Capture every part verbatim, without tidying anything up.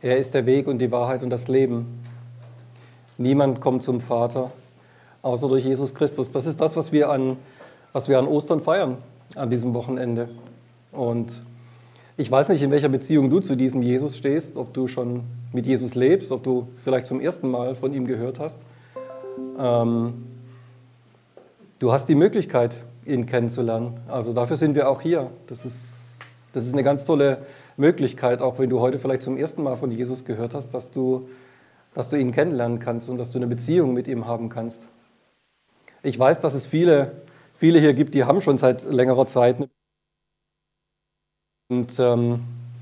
Er ist der Weg und die Wahrheit und das Leben. Niemand kommt zum Vater, außer durch Jesus Christus. Das ist das, was wir an, was wir an Ostern feiern, an diesem Wochenende. Und ich weiß nicht, in welcher Beziehung du zu diesem Jesus stehst, ob du schon mit Jesus lebst, ob du vielleicht zum ersten Mal von ihm gehört hast. Ähm, du hast die Möglichkeit, ihn kennenzulernen. Also dafür sind wir auch hier. Das ist, das ist eine ganz tolle Möglichkeit, auch wenn du heute vielleicht zum ersten Mal von Jesus gehört hast, dass du, dass du ihn kennenlernen kannst und dass du eine Beziehung mit ihm haben kannst. Ich weiß, dass es viele, viele hier gibt, die haben schon seit längerer Zeit eine Und ähm,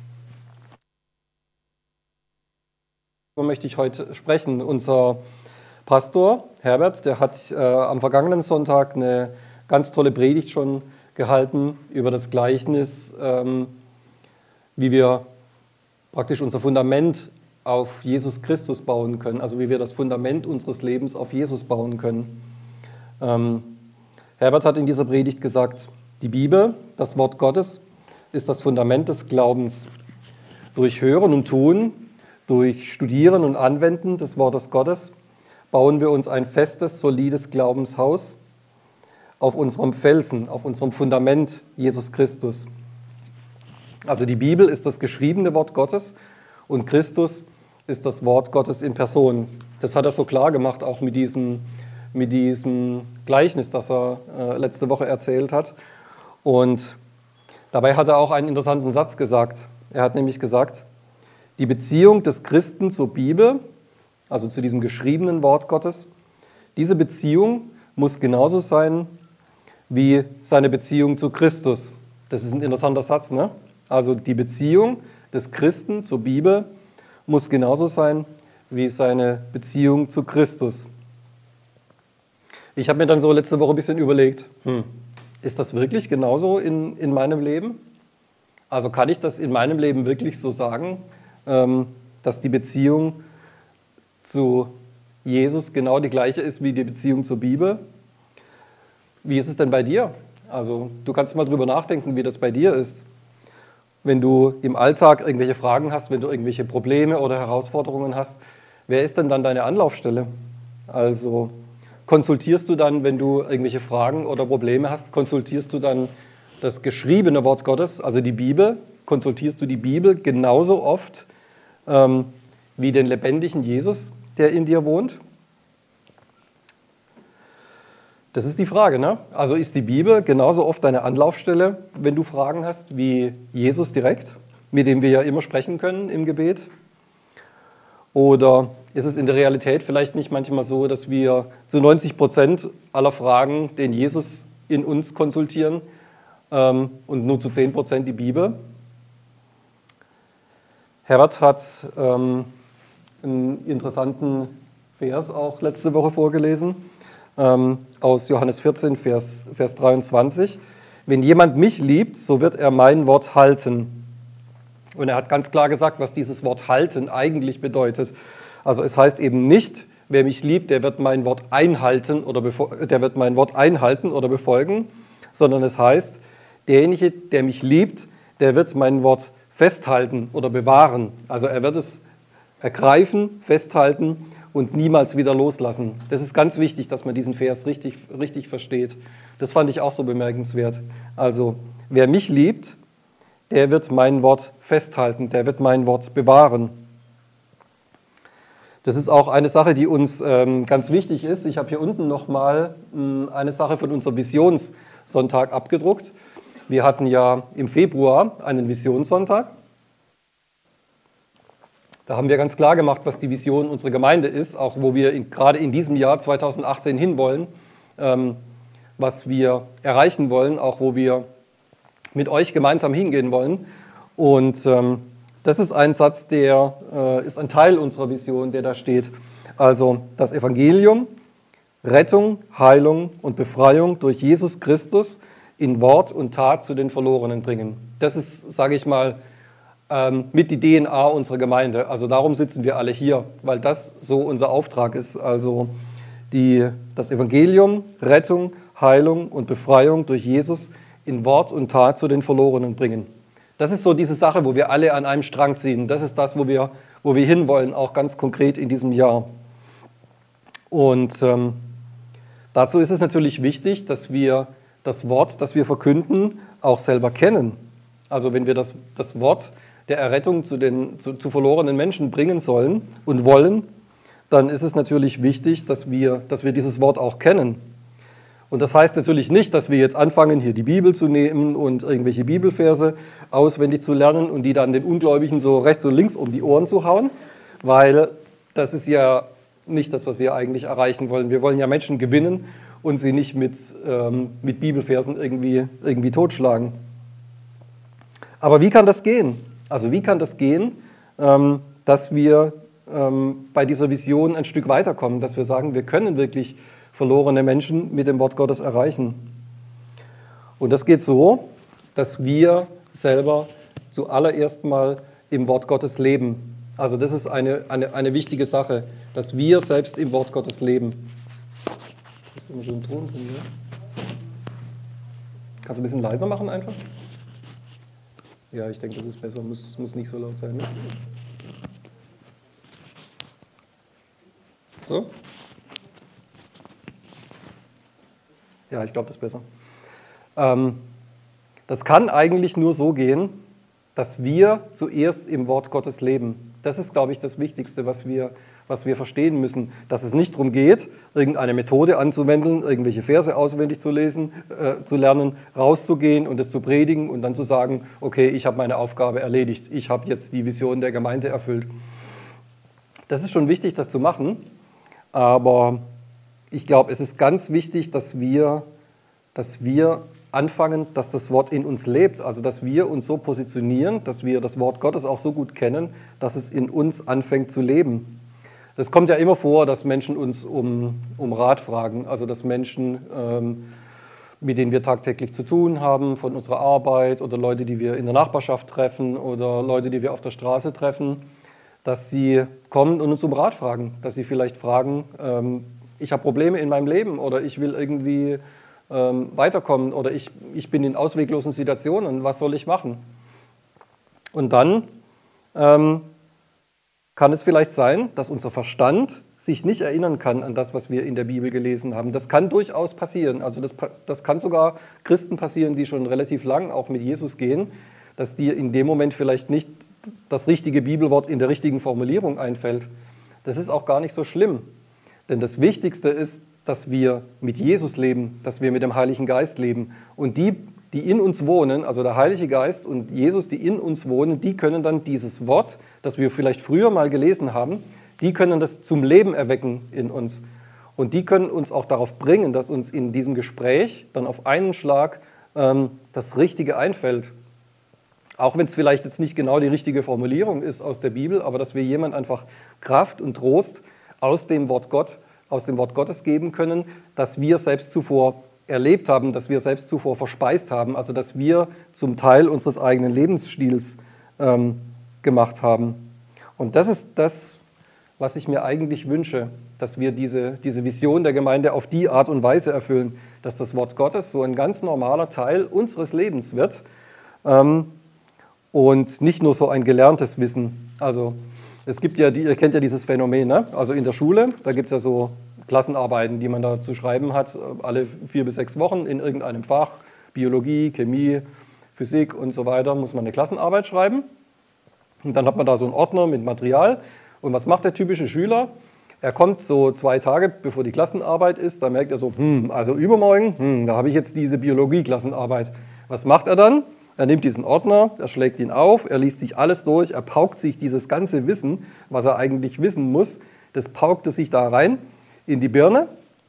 darüber möchte ich heute sprechen. Unser Pastor Herbert, der hat äh, am vergangenen Sonntag eine ganz tolle Predigt schon gehalten über das Gleichnis, ähm, wie wir praktisch unser Fundament auf Jesus Christus bauen können, also wie wir das Fundament unseres Lebens auf Jesus bauen können. Ähm, Herbert hat in dieser Predigt gesagt, die Bibel, das Wort Gottes, ist das Fundament des Glaubens. Durch Hören und Tun, durch Studieren und Anwenden des Wortes Gottes bauen wir uns ein festes, solides Glaubenshaus auf unserem Felsen, auf unserem Fundament Jesus Christus. Also die Bibel ist das geschriebene Wort Gottes und Christus ist das Wort Gottes in Person. Das hat er so klar gemacht, auch mit diesem, mit diesem Gleichnis, das er äh, letzte Woche erzählt hat. Und dabei hat er auch einen interessanten Satz gesagt. Er hat nämlich gesagt, die Beziehung des Christen zur Bibel, also zu diesem geschriebenen Wort Gottes, diese Beziehung muss genauso sein wie seine Beziehung zu Christus. Das ist ein interessanter Satz, ne? Also die Beziehung des Christen zur Bibel muss genauso sein wie seine Beziehung zu Christus. Ich habe mir dann so letzte Woche ein bisschen überlegt, hm, ist das wirklich genauso in, in meinem Leben? Also kann ich das in meinem Leben wirklich so sagen, ähm, dass die Beziehung zu Jesus genau die gleiche ist wie die Beziehung zur Bibel? Wie ist es denn bei dir? Also du kannst mal drüber nachdenken, wie das bei dir ist. Wenn du im Alltag irgendwelche Fragen hast, wenn du irgendwelche Probleme oder Herausforderungen hast, wer ist denn dann deine Anlaufstelle? Also konsultierst du dann, wenn du irgendwelche Fragen oder Probleme hast, konsultierst du dann das geschriebene Wort Gottes, also die Bibel, konsultierst du die Bibel genauso oft ähm, wie den lebendigen Jesus, der in dir wohnt? Das ist die Frage, ne? Also ist die Bibel genauso oft deine Anlaufstelle, wenn du Fragen hast, wie Jesus direkt, mit dem wir ja immer sprechen können im Gebet? Oder ist es in der Realität vielleicht nicht manchmal so, dass wir zu neunzig Prozent aller Fragen den Jesus in uns konsultieren ähm, und nur zu zehn Prozent die Bibel? Herbert hat ähm, einen interessanten Vers auch letzte Woche vorgelesen, ähm, aus Johannes vierzehn, Vers, Vers dreiundzwanzig. Wenn jemand mich liebt, so wird er mein Wort halten. Und er hat ganz klar gesagt, was dieses Wort halten eigentlich bedeutet. Also es heißt eben nicht, wer mich liebt, der wird mein Wort einhalten oder befo- der wird mein Wort einhalten oder befolgen, sondern es heißt, derjenige, der mich liebt, der wird mein Wort festhalten oder bewahren. Also er wird es ergreifen, festhalten und niemals wieder loslassen. Das ist ganz wichtig, dass man diesen Vers richtig, richtig versteht. Das fand ich auch so bemerkenswert. Also wer mich liebt, der wird mein Wort festhalten, der wird mein Wort bewahren. Das ist auch eine Sache, die uns ähm, ganz wichtig ist. Ich habe hier unten nochmal ähm, eine Sache von unserem Visionssonntag abgedruckt. Wir hatten ja im Februar einen Visionssonntag. Da haben wir ganz klar gemacht, was die Vision unserer Gemeinde ist, auch wo wir in, gerade in diesem Jahr zweitausendachtzehn hinwollen, ähm, was wir erreichen wollen, auch wo wir mit euch gemeinsam hingehen wollen. Und ähm, das ist ein Satz, der äh, ist ein Teil unserer Vision, der da steht. Also das Evangelium, Rettung, Heilung und Befreiung durch Jesus Christus in Wort und Tat zu den Verlorenen bringen. Das ist, sage ich mal, ähm, mit die D N A unserer Gemeinde. Also darum sitzen wir alle hier, weil das so unser Auftrag ist. Also die, das Evangelium, Rettung, Heilung und Befreiung durch Jesus in Wort und Tat zu den Verlorenen bringen. Das ist so diese Sache, wo wir alle an einem Strang ziehen. Das ist das, wo wir, wo wir hinwollen, auch ganz konkret in diesem Jahr. Und ähm, dazu ist es natürlich wichtig, dass wir das Wort, das wir verkünden, auch selber kennen. Also wenn wir das, das Wort der Errettung zu den zu, zu verlorenen Menschen bringen sollen und wollen, dann ist es natürlich wichtig, dass wir, dass wir dieses Wort auch kennen. Und das heißt natürlich nicht, dass wir jetzt anfangen, hier die Bibel zu nehmen und irgendwelche Bibelverse auswendig zu lernen und die dann den Ungläubigen so rechts und links um die Ohren zu hauen, weil das ist ja nicht das, was wir eigentlich erreichen wollen. Wir wollen ja Menschen gewinnen und sie nicht mit, ähm, mit Bibelversen irgendwie, irgendwie totschlagen. Aber wie kann das gehen? Also wie kann das gehen, ähm, dass wir ähm, bei dieser Vision ein Stück weiterkommen, dass wir sagen, wir können wirklich verlorene Menschen mit dem Wort Gottes erreichen. Und das geht so, dass wir selber zuallererst mal im Wort Gottes leben. Also das ist eine, eine, eine wichtige Sache, dass wir selbst im Wort Gottes leben. Da ist immer so ein Ton drin, ne? Kannst du ein bisschen leiser machen einfach? Ja, ich denke, das ist besser, muss, muss nicht so laut sein. Ne? So? Ja, ich glaube, das ist besser. Ähm, das kann eigentlich nur so gehen, dass wir zuerst im Wort Gottes leben. Das ist, glaube ich, das Wichtigste, was wir, was wir verstehen müssen. Dass es nicht darum geht, irgendeine Methode anzuwenden, irgendwelche Verse auswendig zu lesen, äh, zu lernen, rauszugehen und es zu predigen und dann zu sagen, okay, ich habe meine Aufgabe erledigt, ich habe jetzt die Vision der Gemeinde erfüllt. Das ist schon wichtig, das zu machen, aber ich glaube, es ist ganz wichtig, dass wir, dass wir anfangen, dass das Wort in uns lebt, also dass wir uns so positionieren, dass wir das Wort Gottes auch so gut kennen, dass es in uns anfängt zu leben. Das kommt ja immer vor, dass Menschen uns um, um Rat fragen, also dass Menschen, ähm, mit denen wir tagtäglich zu tun haben, von unserer Arbeit oder Leute, die wir in der Nachbarschaft treffen oder Leute, die wir auf der Straße treffen, dass sie kommen und uns um Rat fragen, dass sie vielleicht fragen, ähm, ich habe Probleme in meinem Leben oder ich will irgendwie ähm, weiterkommen oder ich, ich bin in ausweglosen Situationen, was soll ich machen? Und dann ähm, kann es vielleicht sein, dass unser Verstand sich nicht erinnern kann an das, was wir in der Bibel gelesen haben. Das kann durchaus passieren. Also das, das kann sogar Christen passieren, die schon relativ lang auch mit Jesus gehen, dass dir in dem Moment vielleicht nicht das richtige Bibelwort in der richtigen Formulierung einfällt. Das ist auch gar nicht so schlimm. Denn das Wichtigste ist, dass wir mit Jesus leben, dass wir mit dem Heiligen Geist leben. Und die, die in uns wohnen, also der Heilige Geist und Jesus, die in uns wohnen, die können dann dieses Wort, das wir vielleicht früher mal gelesen haben, die können das zum Leben erwecken in uns. Und die können uns auch darauf bringen, dass uns in diesem Gespräch dann auf einen Schlag ähm, das Richtige einfällt. Auch wenn es vielleicht jetzt nicht genau die richtige Formulierung ist aus der Bibel, aber dass wir jemand einfach Kraft und Trost aus dem Wort Gott, aus dem Wort Gottes geben können, das wir selbst zuvor erlebt haben, das wir selbst zuvor verspeist haben, also dass wir zum Teil unseres eigenen Lebensstils ähm, gemacht haben. Und das ist das, was ich mir eigentlich wünsche, dass wir diese, diese Vision der Gemeinde auf die Art und Weise erfüllen, dass das Wort Gottes so ein ganz normaler Teil unseres Lebens wird ähm, und nicht nur so ein gelerntes Wissen. Also es gibt ja, ihr kennt ja dieses Phänomen, ne? Also in der Schule, da gibt es ja so Klassenarbeiten, die man da zu schreiben hat, alle vier bis sechs Wochen in irgendeinem Fach, Biologie, Chemie, Physik und so weiter, muss man eine Klassenarbeit schreiben. Und dann hat man da so einen Ordner mit Material. Und was macht der typische Schüler? Er kommt so zwei Tage, bevor die Klassenarbeit ist, da merkt er so, hm, also übermorgen, hm, da habe ich jetzt diese Biologie-Klassenarbeit. Was macht er dann? Er nimmt diesen Ordner, er schlägt ihn auf, er liest sich alles durch, er paukt sich dieses ganze Wissen, was er eigentlich wissen muss, das paukt er sich da rein in die Birne.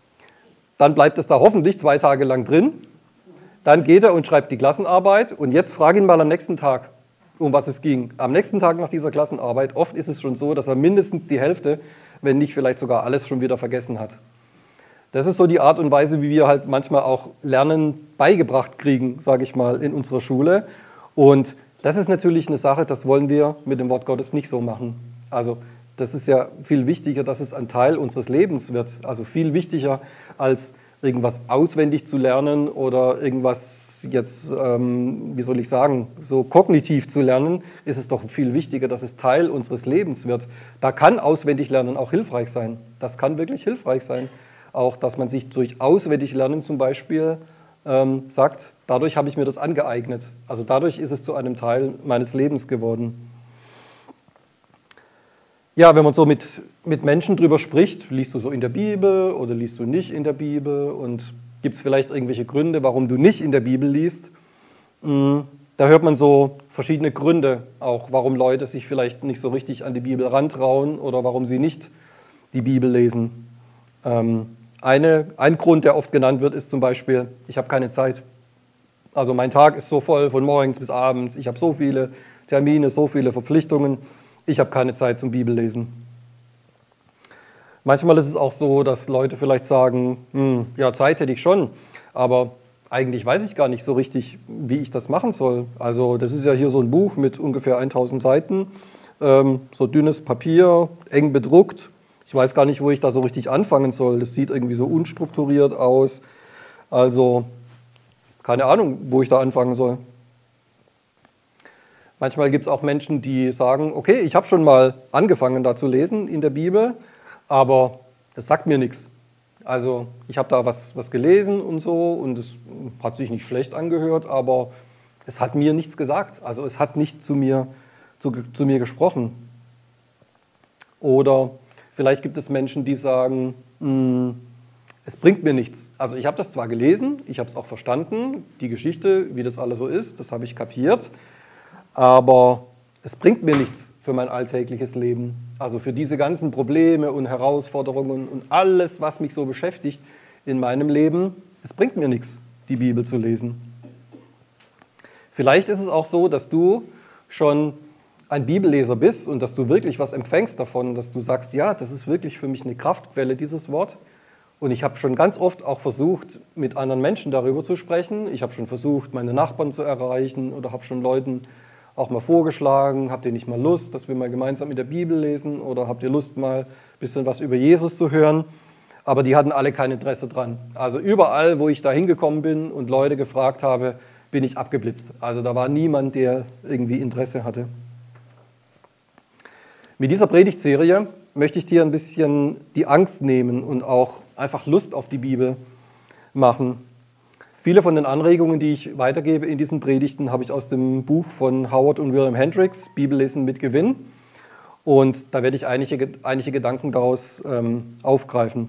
Dann bleibt es da hoffentlich zwei Tage lang drin. Dann geht er und schreibt die Klassenarbeit. Und jetzt frage ihn mal am nächsten Tag, um was es ging. Am nächsten Tag nach dieser Klassenarbeit, oft ist es schon so, dass er mindestens die Hälfte, wenn nicht vielleicht sogar alles schon wieder vergessen hat. Das ist so die Art und Weise, wie wir halt manchmal auch Lernen beigebracht kriegen, sage ich mal, in unserer Schule. Und das ist natürlich eine Sache, das wollen wir mit dem Wort Gottes nicht so machen. Also das ist ja viel wichtiger, dass es ein Teil unseres Lebens wird. Also viel wichtiger, als irgendwas auswendig zu lernen oder irgendwas jetzt, ähm, wie soll ich sagen, so kognitiv zu lernen, ist es doch viel wichtiger, dass es Teil unseres Lebens wird. Da kann Auswendiglernen auch hilfreich sein. Das kann wirklich hilfreich sein. Auch, dass man sich durch Auswendiglernen zum Beispiel ähm, sagt, dadurch habe ich mir das angeeignet. Also dadurch ist es zu einem Teil meines Lebens geworden. Ja, wenn man so mit, mit Menschen drüber spricht, liest du so in der Bibel oder liest du nicht in der Bibel und gibt es vielleicht irgendwelche Gründe, warum du nicht in der Bibel liest? Da hört man so verschiedene Gründe, auch warum Leute sich vielleicht nicht so richtig an die Bibel rantrauen oder warum sie nicht die Bibel lesen. Eine, ein Grund, der oft genannt wird, ist zum Beispiel, ich habe keine Zeit. Also mein Tag ist so voll von morgens bis abends, ich habe so viele Termine, so viele Verpflichtungen. Ich habe keine Zeit zum Bibellesen. Manchmal ist es auch so, dass Leute vielleicht sagen, hm, ja, Zeit hätte ich schon, aber eigentlich weiß ich gar nicht so richtig, wie ich das machen soll. Also das ist ja hier so ein Buch mit ungefähr tausend Seiten, ähm, so dünnes Papier, eng bedruckt. Ich weiß gar nicht, wo ich da so richtig anfangen soll. Das sieht irgendwie so unstrukturiert aus. Also keine Ahnung, wo ich da anfangen soll. Manchmal gibt es auch Menschen, die sagen, okay, ich habe schon mal angefangen da zu lesen in der Bibel, aber das sagt mir nichts. Also ich habe da was, was gelesen und so und es hat sich nicht schlecht angehört, aber es hat mir nichts gesagt. Also es hat nicht zu mir, zu, zu mir gesprochen. Oder vielleicht gibt es Menschen, die sagen, es bringt mir nichts. Also ich habe das zwar gelesen, ich habe es auch verstanden, die Geschichte, wie das alles so ist, das habe ich kapiert, aber es bringt mir nichts für mein alltägliches Leben. Also für diese ganzen Probleme und Herausforderungen und alles, was mich so beschäftigt in meinem Leben, es bringt mir nichts, die Bibel zu lesen. Vielleicht ist es auch so, dass du schon ein Bibelleser bist und dass du wirklich was empfängst davon, dass du sagst, ja, das ist wirklich für mich eine Kraftquelle, dieses Wort. Und ich habe schon ganz oft auch versucht, mit anderen Menschen darüber zu sprechen. Ich habe schon versucht, meine Nachbarn zu erreichen oder habe schon Leuten auch mal vorgeschlagen, habt ihr nicht mal Lust, dass wir mal gemeinsam in der Bibel lesen oder habt ihr Lust, mal ein bisschen was über Jesus zu hören? Aber die hatten alle kein Interesse dran. Also überall, wo ich da hingekommen bin und Leute gefragt habe, bin ich abgeblitzt. Also da war niemand, der irgendwie Interesse hatte. Mit dieser Predigtserie möchte ich dir ein bisschen die Angst nehmen und auch einfach Lust auf die Bibel machen. Viele von den Anregungen, die ich weitergebe in diesen Predigten, habe ich aus dem Buch von Howard und William Hendricks, Bibellesen mit Gewinn. Und da werde ich einige, einige Gedanken daraus ähm, aufgreifen.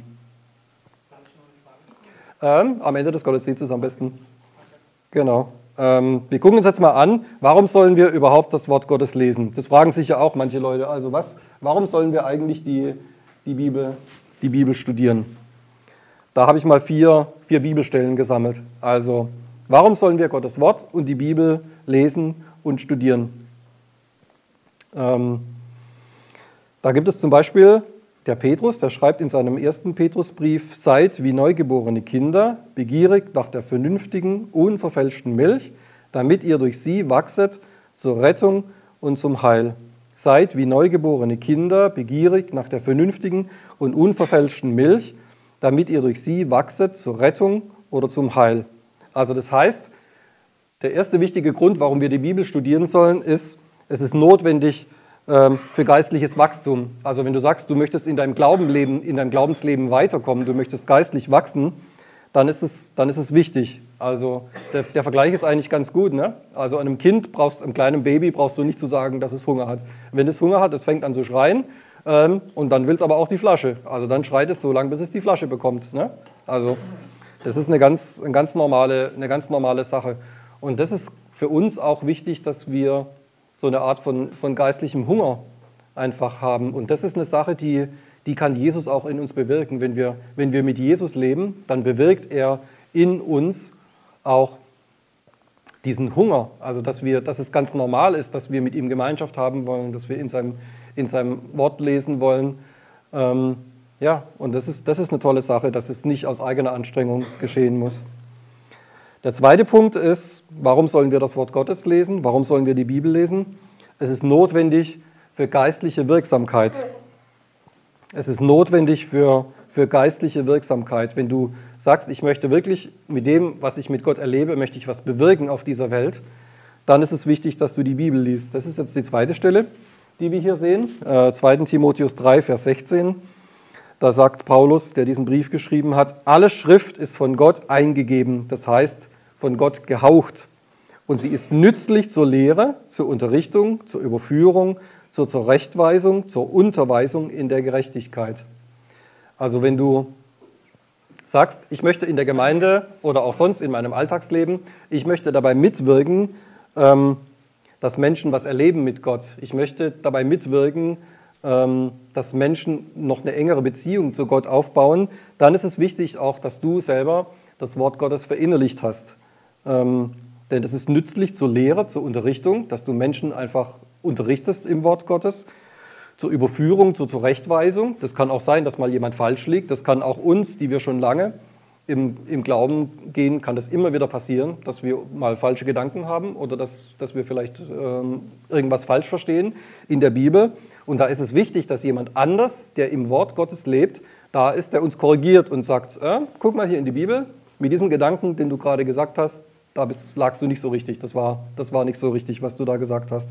Ähm, am Ende des Gottesdienstes am besten. Genau. Ähm, wir gucken uns jetzt mal an, warum sollen wir überhaupt das Wort Gottes lesen? Das fragen sich ja auch manche Leute. Also was, warum sollen wir eigentlich die, die, Bibel, die Bibel studieren? Da habe ich mal vier, vier Bibelstellen gesammelt. Also, warum sollen wir Gottes Wort und die Bibel lesen und studieren? Ähm, da gibt es zum Beispiel der Petrus, der schreibt in seinem ersten Petrusbrief, seid wie neugeborene Kinder, begierig nach der vernünftigen, unverfälschten Milch, damit ihr durch sie wachset zur Rettung und zum Heil. Seid wie neugeborene Kinder, begierig nach der vernünftigen und unverfälschten Milch, damit ihr durch sie wachset zur Rettung oder zum Heil. Also das heißt, der erste wichtige Grund, warum wir die Bibel studieren sollen, ist, es ist notwendig ähm, für geistliches Wachstum. Also wenn du sagst, du möchtest in deinem Glaubenleben, in deinem Glaubensleben weiterkommen, du möchtest geistlich wachsen, dann ist es, dann ist es wichtig. Also der, der Vergleich ist eigentlich ganz gut, ne? Also einem Kind, brauchst, einem kleinen Baby brauchst du nicht zu sagen, dass es Hunger hat. Wenn es Hunger hat, es fängt an zu schreien, und dann will es aber auch die Flasche. Also dann schreit es so lange, bis es die Flasche bekommt. Ne? Also das ist eine ganz, eine, ganz normale, eine ganz normale Sache. Und das ist für uns auch wichtig, dass wir so eine Art von, von geistlichem Hunger einfach haben. Und das ist eine Sache, die, die kann Jesus auch in uns bewirken. Wenn wir, wenn wir mit Jesus leben, dann bewirkt er in uns auch diesen Hunger. Also dass, wir, dass es ganz normal ist, dass wir mit ihm Gemeinschaft haben wollen, dass wir in seinem in seinem Wort lesen wollen. Ähm, ja, und das ist, das ist eine tolle Sache, dass es nicht aus eigener Anstrengung geschehen muss. Der zweite Punkt ist, warum sollen wir das Wort Gottes lesen? Warum sollen wir die Bibel lesen? Es ist notwendig für geistliche Wirksamkeit. Es ist notwendig für, für geistliche Wirksamkeit. Wenn du sagst, ich möchte wirklich mit dem, was ich mit Gott erlebe, möchte ich was bewirken auf dieser Welt, dann ist es wichtig, dass du die Bibel liest. Das ist jetzt die zweite Stelle, die wir hier sehen, äh, zweiter Timotheus drei, Vers sechzehn. Da sagt Paulus, der diesen Brief geschrieben hat, alle Schrift ist von Gott eingegeben, das heißt von Gott gehaucht. Und sie ist nützlich zur Lehre, zur Unterrichtung, zur Überführung, zur Zurechtweisung, zur Unterweisung in der Gerechtigkeit. Also wenn du sagst, ich möchte in der Gemeinde oder auch sonst in meinem Alltagsleben, ich möchte dabei mitwirken, ähm, dass Menschen was erleben mit Gott. Ich möchte dabei mitwirken, ähm, dass Menschen noch eine engere Beziehung zu Gott aufbauen. Dann ist es wichtig auch, dass du selber das Wort Gottes verinnerlicht hast. Ähm, denn das ist nützlich zur Lehre, zur Unterrichtung, dass du Menschen einfach unterrichtest im Wort Gottes. Zur Überführung, zur Zurechtweisung. Das kann auch sein, dass mal jemand falsch liegt. Das kann auch uns, die wir schon lange im, im Glauben gehen, kann das immer wieder passieren, dass wir mal falsche Gedanken haben oder dass, dass wir vielleicht ähm, irgendwas falsch verstehen in der Bibel. Und da ist es wichtig, dass jemand anders, der im Wort Gottes lebt, da ist, der uns korrigiert und sagt, äh, guck mal hier in die Bibel, mit diesem Gedanken, den du gerade gesagt hast, da bist, lagst du nicht so richtig. Das war, das war nicht so richtig, was du da gesagt hast.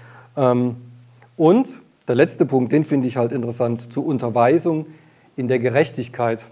Ähm, und der letzte Punkt, den finde ich halt interessant, zur Unterweisung in der Gerechtigkeit.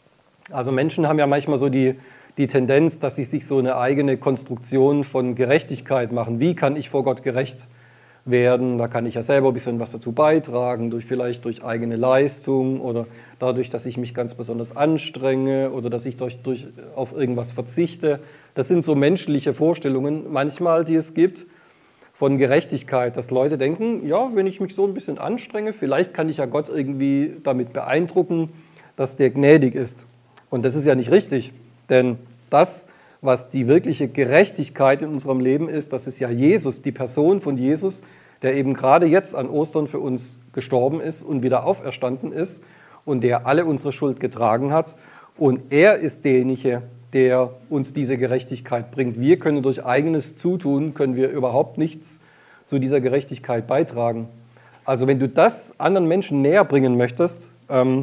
Also Menschen haben ja manchmal so die, die Tendenz, dass sie sich so eine eigene Konstruktion von Gerechtigkeit machen. Wie kann ich vor Gott gerecht werden? Da kann ich ja selber ein bisschen was dazu beitragen, durch, vielleicht durch eigene Leistung oder dadurch, dass ich mich ganz besonders anstrenge oder dass ich durch, durch, auf irgendwas verzichte. Das sind so menschliche Vorstellungen manchmal, die es gibt, von Gerechtigkeit, dass Leute denken, ja, wenn ich mich so ein bisschen anstrenge, vielleicht kann ich ja Gott irgendwie damit beeindrucken, dass der gnädig ist. Und das ist ja nicht richtig, denn das, was die wirkliche Gerechtigkeit in unserem Leben ist, das ist ja Jesus, die Person von Jesus, der eben gerade jetzt an Ostern für uns gestorben ist und wieder auferstanden ist und der alle unsere Schuld getragen hat. Und er ist derjenige, der uns diese Gerechtigkeit bringt. Wir können durch eigenes Zutun, können wir überhaupt nichts zu dieser Gerechtigkeit beitragen. Also wenn du das anderen Menschen näher bringen möchtest, ähm,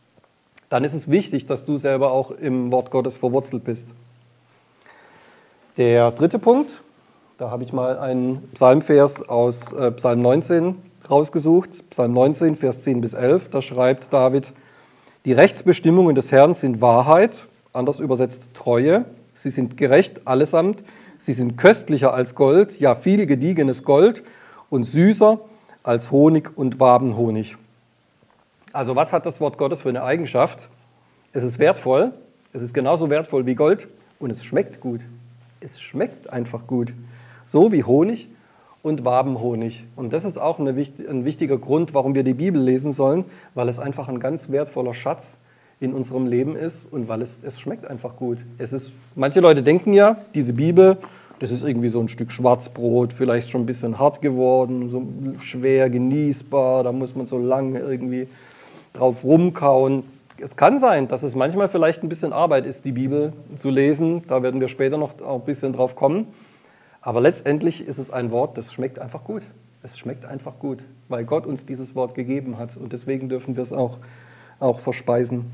dann ist es wichtig, dass du selber auch im Wort Gottes verwurzelt bist. Der dritte Punkt, da habe ich mal einen Psalmvers aus äh, Psalm neunzehn rausgesucht, Psalm neunzehn, Vers zehn bis elf, da schreibt David, die Rechtsbestimmungen des Herrn sind Wahrheit, anders übersetzt Treue. Sie sind gerecht allesamt. Sie sind köstlicher als Gold, ja viel gediegenes Gold und süßer als Honig und Wabenhonig. Also was hat das Wort Gottes für eine Eigenschaft? Es ist wertvoll, es ist genauso wertvoll wie Gold und es schmeckt gut. Es schmeckt einfach gut. So wie Honig und Wabenhonig. Und das ist auch eine, ein wichtiger Grund, warum wir die Bibel lesen sollen, weil es einfach ein ganz wertvoller Schatz ist in unserem Leben ist und weil es, es schmeckt einfach gut. Es ist, manche Leute denken ja, diese Bibel, das ist irgendwie so ein Stück Schwarzbrot, vielleicht schon ein bisschen hart geworden, so schwer genießbar, da muss man so lange irgendwie drauf rumkauen. Es kann sein, dass es manchmal vielleicht ein bisschen Arbeit ist, die Bibel zu lesen, da werden wir später noch ein bisschen drauf kommen, aber letztendlich ist es ein Wort, das schmeckt einfach gut. Es schmeckt einfach gut, weil Gott uns dieses Wort gegeben hat und deswegen dürfen wir es auch, auch verspeisen.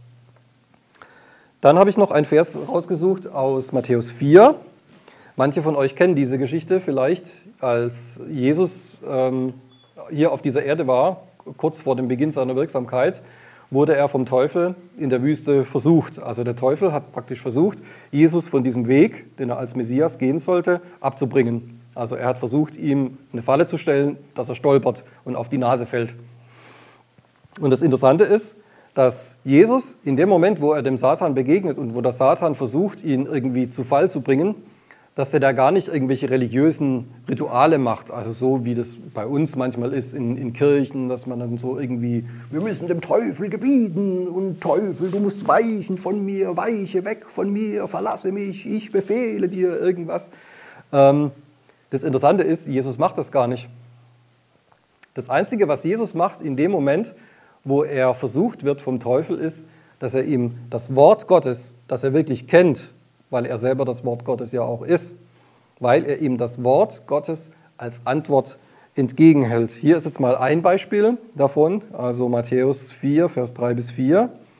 Dann habe ich noch einen Vers rausgesucht aus Matthäus vier. Manche von euch kennen diese Geschichte vielleicht, als Jesus ähm, hier auf dieser Erde war, kurz vor dem Beginn seiner Wirksamkeit, wurde er vom Teufel in der Wüste versucht. Also der Teufel hat praktisch versucht, Jesus von diesem Weg, den er als Messias gehen sollte, abzubringen. Also er hat versucht, ihm eine Falle zu stellen, dass er stolpert und auf die Nase fällt. Und das Interessante ist, dass Jesus in dem Moment, wo er dem Satan begegnet und wo der Satan versucht, ihn irgendwie zu Fall zu bringen, dass der da gar nicht irgendwelche religiösen Rituale macht, also so wie das bei uns manchmal ist in, in Kirchen, dass man dann so irgendwie, wir müssen dem Teufel gebieten und Teufel, du musst weichen von mir, weiche weg von mir, verlasse mich, ich befehle dir irgendwas. Ähm, das Interessante ist, Jesus macht das gar nicht. Das Einzige, was Jesus macht in dem Moment, wo er versucht wird vom Teufel, ist, dass er ihm das Wort Gottes, das er wirklich kennt, weil er selber das Wort Gottes ja auch ist, weil er ihm das Wort Gottes als Antwort entgegenhält. Hier ist jetzt mal ein Beispiel davon, also Matthäus vier, Vers drei bis vier.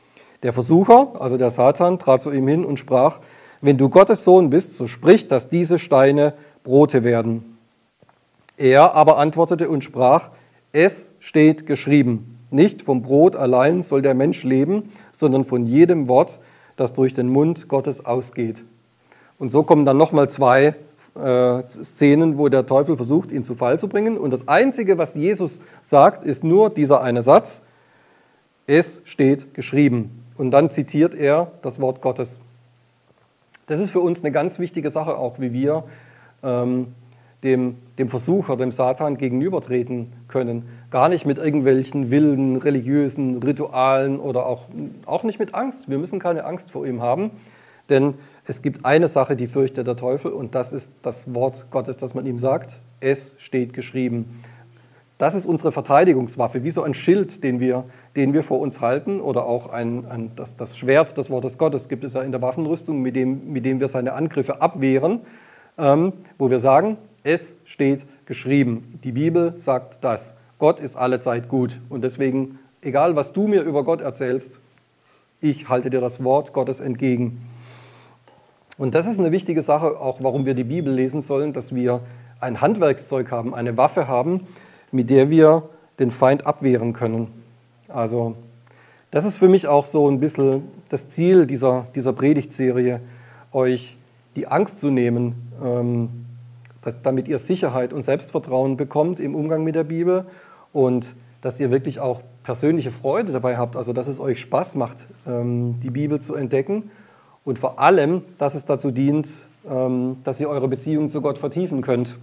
Der Versucher, also der Satan, trat zu ihm hin und sprach: Wenn du Gottes Sohn bist, so sprich, dass diese Steine Brote werden. Er aber antwortete und sprach: Es steht geschrieben, nicht vom Brot allein soll der Mensch leben, sondern von jedem Wort, das durch den Mund Gottes ausgeht. Und so kommen dann nochmal zwei äh, Szenen, wo der Teufel versucht, ihn zu Fall zu bringen. Und das Einzige, was Jesus sagt, ist nur dieser eine Satz: Es steht geschrieben. Und dann zitiert er das Wort Gottes. Das ist für uns eine ganz wichtige Sache, auch wie wir ähm, dem, dem Versucher, dem Satan gegenübertreten können. Gar nicht mit irgendwelchen wilden, religiösen Ritualen oder auch, auch nicht mit Angst. Wir müssen keine Angst vor ihm haben, denn es gibt eine Sache, die fürchtet der Teufel, und das ist das Wort Gottes, das man ihm sagt: Es steht geschrieben. Das ist unsere Verteidigungswaffe, wie so ein Schild, den wir, den wir vor uns halten, oder auch ein, ein, das, das Schwert des Wortes Gottes gibt es ja in der Waffenrüstung, mit dem, mit dem wir seine Angriffe abwehren, ähm, wo wir sagen: Es steht geschrieben. Die Bibel sagt das. Gott ist allezeit gut. Und deswegen, egal was du mir über Gott erzählst, ich halte dir das Wort Gottes entgegen. Und das ist eine wichtige Sache, auch warum wir die Bibel lesen sollen, dass wir ein Handwerkszeug haben, eine Waffe haben, mit der wir den Feind abwehren können. Also das ist für mich auch so ein bisschen das Ziel dieser, dieser Predigtserie, euch die Angst zu nehmen, ähm, dass, damit ihr Sicherheit und Selbstvertrauen bekommt im Umgang mit der Bibel und dass ihr wirklich auch persönliche Freude dabei habt, also dass es euch Spaß macht, ähm, die Bibel zu entdecken und vor allem, dass es dazu dient, ähm, dass ihr eure Beziehung zu Gott vertiefen könnt.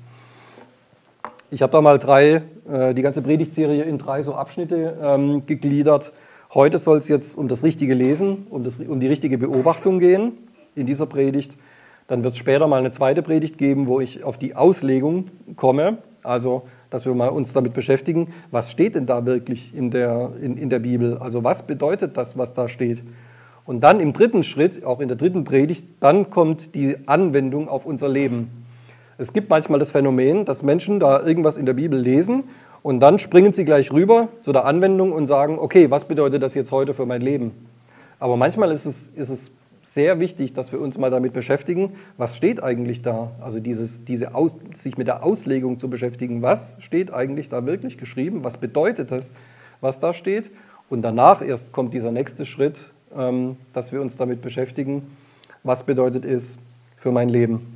Ich habe da mal drei, äh, die ganze Predigtserie in drei so Abschnitte ähm, gegliedert. Heute soll es jetzt um das richtige Lesen, um, das, um die richtige Beobachtung gehen in dieser Predigt. Dann wird es später mal eine zweite Predigt geben, wo ich auf die Auslegung komme, also dass wir mal uns damit beschäftigen, was steht denn da wirklich in der, in, in der Bibel, also was bedeutet das, was da steht. Und dann im dritten Schritt, auch in der dritten Predigt, dann kommt die Anwendung auf unser Leben. Es gibt manchmal das Phänomen, dass Menschen da irgendwas in der Bibel lesen und dann springen sie gleich rüber zu der Anwendung und sagen: Okay, was bedeutet das jetzt heute für mein Leben? Aber manchmal ist es, ist es sehr wichtig, dass wir uns mal damit beschäftigen, was steht eigentlich da? Also dieses, diese Aus, sich mit der Auslegung zu beschäftigen, was steht eigentlich da wirklich geschrieben? Was bedeutet das, was da steht? Und danach erst kommt dieser nächste Schritt, ähm, dass wir uns damit beschäftigen, was bedeutet es für mein Leben?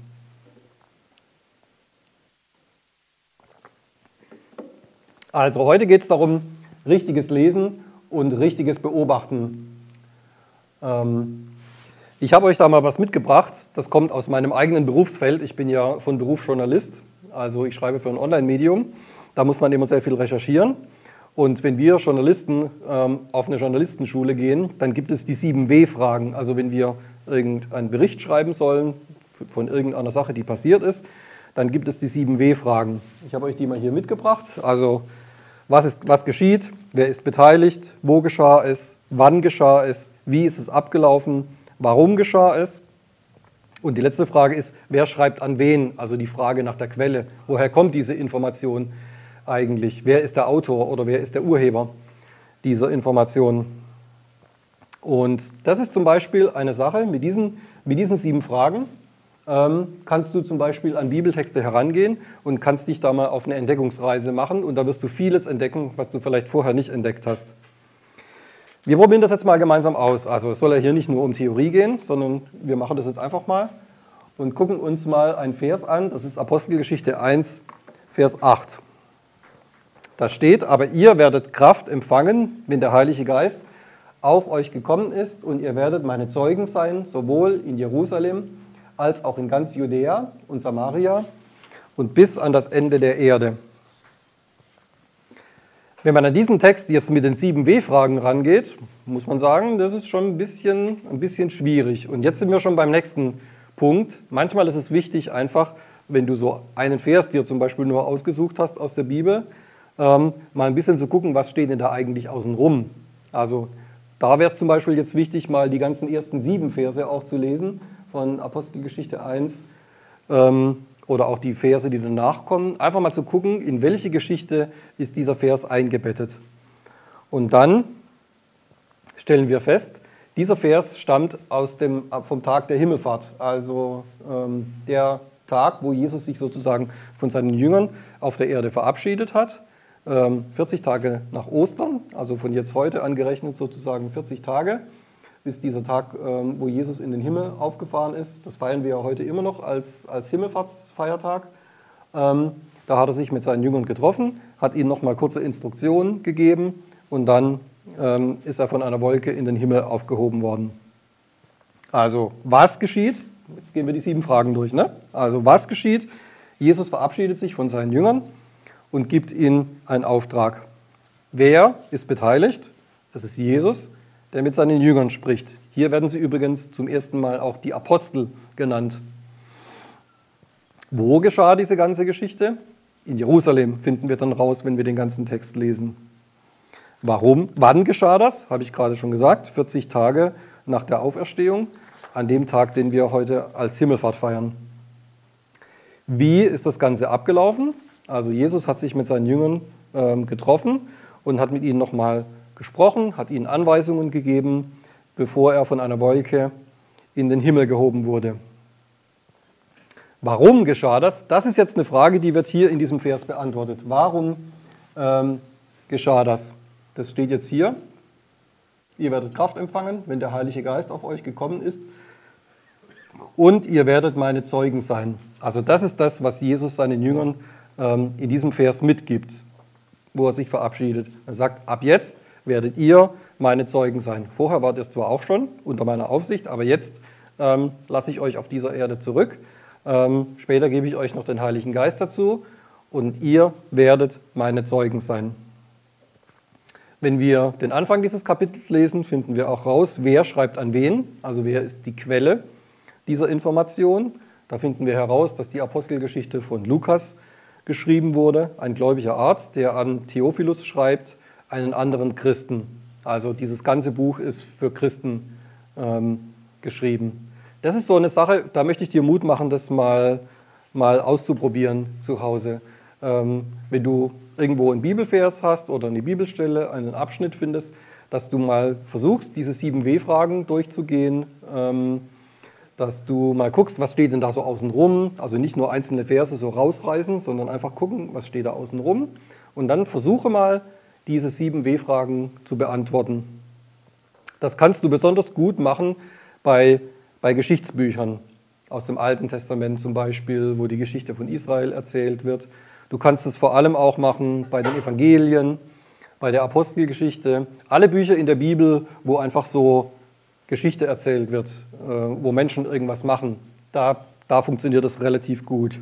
Also heute geht es darum, richtiges Lesen und richtiges Beobachten. Ähm, ich habe euch da mal was mitgebracht, das kommt aus meinem eigenen Berufsfeld. Ich bin ja von Beruf Journalist, also ich schreibe für ein Online-Medium. Da muss man immer sehr viel recherchieren. Und wenn wir Journalisten ähm, auf eine Journalistenschule gehen, dann gibt es die sieben W-Fragen. Also wenn wir irgendeinen Bericht schreiben sollen von irgendeiner Sache, die passiert ist, dann gibt es die sieben W-Fragen. Ich habe euch die mal hier mitgebracht. Also Was, ist, was geschieht, wer ist beteiligt, wo geschah es, wann geschah es, wie ist es abgelaufen, warum geschah es. Und die letzte Frage ist, wer schreibt an wen, also die Frage nach der Quelle. Woher kommt diese Information eigentlich? Wer ist der Autor oder wer ist der Urheber dieser Information? Und das ist zum Beispiel eine Sache, mit diesen, mit diesen sieben Fragen Ähm, kannst du zum Beispiel an Bibeltexte herangehen und kannst dich da mal auf eine Entdeckungsreise machen und da wirst du vieles entdecken, was du vielleicht vorher nicht entdeckt hast. Wir probieren das jetzt mal gemeinsam aus. Also es soll ja hier nicht nur um Theorie gehen, sondern wir machen das jetzt einfach mal und gucken uns mal einen Vers an. Das ist Apostelgeschichte eins, Vers acht. Da steht: Aber ihr werdet Kraft empfangen, wenn der Heilige Geist auf euch gekommen ist, und ihr werdet meine Zeugen sein, sowohl in Jerusalem als auch in ganz Judäa und Samaria und bis an das Ende der Erde. Wenn man an diesen Text jetzt mit den sieben W-Fragen rangeht, muss man sagen, das ist schon ein bisschen, ein bisschen schwierig. Und jetzt sind wir schon beim nächsten Punkt. Manchmal ist es wichtig, einfach, wenn du so einen Vers dir zum Beispiel nur ausgesucht hast aus der Bibel, ähm, mal ein bisschen zu gucken, was steht denn da eigentlich außenrum. Also da wäre es zum Beispiel jetzt wichtig, mal die ganzen ersten sieben Verse auch zu lesen, von Apostelgeschichte eins ähm, oder auch die Verse, die danach kommen, einfach mal zu gucken, in welche Geschichte ist dieser Vers eingebettet. Und dann stellen wir fest, Dieser Vers stammt aus dem, vom Tag der Himmelfahrt, also ähm, der Tag, wo Jesus sich sozusagen von seinen Jüngern auf der Erde verabschiedet hat. Ähm, vierzig Tage nach Ostern, also von jetzt heute angerechnet sozusagen vierzig Tage, ist dieser Tag, ähm, wo Jesus in den Himmel aufgefahren ist. Das feiern wir ja heute immer noch als, als Himmelfahrtsfeiertag. Ähm, da hat er sich mit seinen Jüngern getroffen, hat ihnen nochmal kurze Instruktionen gegeben und dann ähm, ist er von einer Wolke in den Himmel aufgehoben worden. Also, was geschieht? Jetzt gehen wir die sieben Fragen durch. Ne? Also, was geschieht? Jesus verabschiedet sich von seinen Jüngern und gibt ihnen einen Auftrag. Wer ist beteiligt? Das ist Jesus, der mit seinen Jüngern spricht. Hier werden sie übrigens zum ersten Mal auch die Apostel genannt. Wo geschah diese ganze Geschichte? In Jerusalem finden wir dann raus, wenn wir den ganzen Text lesen. Warum? Wann geschah das? Habe ich gerade schon gesagt. vierzig Tage nach der Auferstehung, an dem Tag, den wir heute als Himmelfahrt feiern. Wie ist das Ganze abgelaufen? Also Jesus hat sich mit seinen Jüngern ähm, getroffen und hat mit ihnen nochmal gesprochen, hat ihnen Anweisungen gegeben, bevor er von einer Wolke in den Himmel gehoben wurde. Warum geschah das? Das ist jetzt eine Frage, die wird hier in diesem Vers beantwortet. Warum ähm, geschah das? Das steht jetzt hier. Ihr werdet Kraft empfangen, wenn der Heilige Geist auf euch gekommen ist. Und ihr werdet meine Zeugen sein. Also das ist das, was Jesus seinen Jüngern ähm, in diesem Vers mitgibt, wo er sich verabschiedet. Er sagt, ab jetzt werdet ihr meine Zeugen sein. Vorher wart ihr zwar auch schon unter meiner Aufsicht, aber jetzt ähm, lasse ich euch auf dieser Erde zurück. Ähm, später gebe ich euch noch den Heiligen Geist dazu und ihr werdet meine Zeugen sein. Wenn wir den Anfang dieses Kapitels lesen, finden wir auch raus, wer schreibt an wen, also wer ist die Quelle dieser Information. Da finden wir heraus, dass die Apostelgeschichte von Lukas geschrieben wurde, ein gläubiger Arzt, der an Theophilus schreibt, einen anderen Christen. Also dieses ganze Buch ist für Christen ähm, geschrieben. Das ist so eine Sache, da möchte ich dir Mut machen, das mal, mal auszuprobieren zu Hause. Ähm, wenn du irgendwo einen Bibelvers hast oder eine Bibelstelle, einen Abschnitt findest, dass du mal versuchst, diese sieben W-Fragen durchzugehen, ähm, dass du mal guckst, was steht denn da so außen rum, also nicht nur einzelne Verse so rausreißen, sondern einfach gucken, was steht da außen rum und dann versuche mal, diese sieben W-Fragen zu beantworten. Das kannst du besonders gut machen bei, bei Geschichtsbüchern aus dem Alten Testament zum Beispiel, wo die Geschichte von Israel erzählt wird. Du kannst es vor allem auch machen bei den Evangelien, bei der Apostelgeschichte. Alle Bücher in der Bibel, wo einfach so Geschichte erzählt wird, wo Menschen irgendwas machen, da, da funktioniert das relativ gut.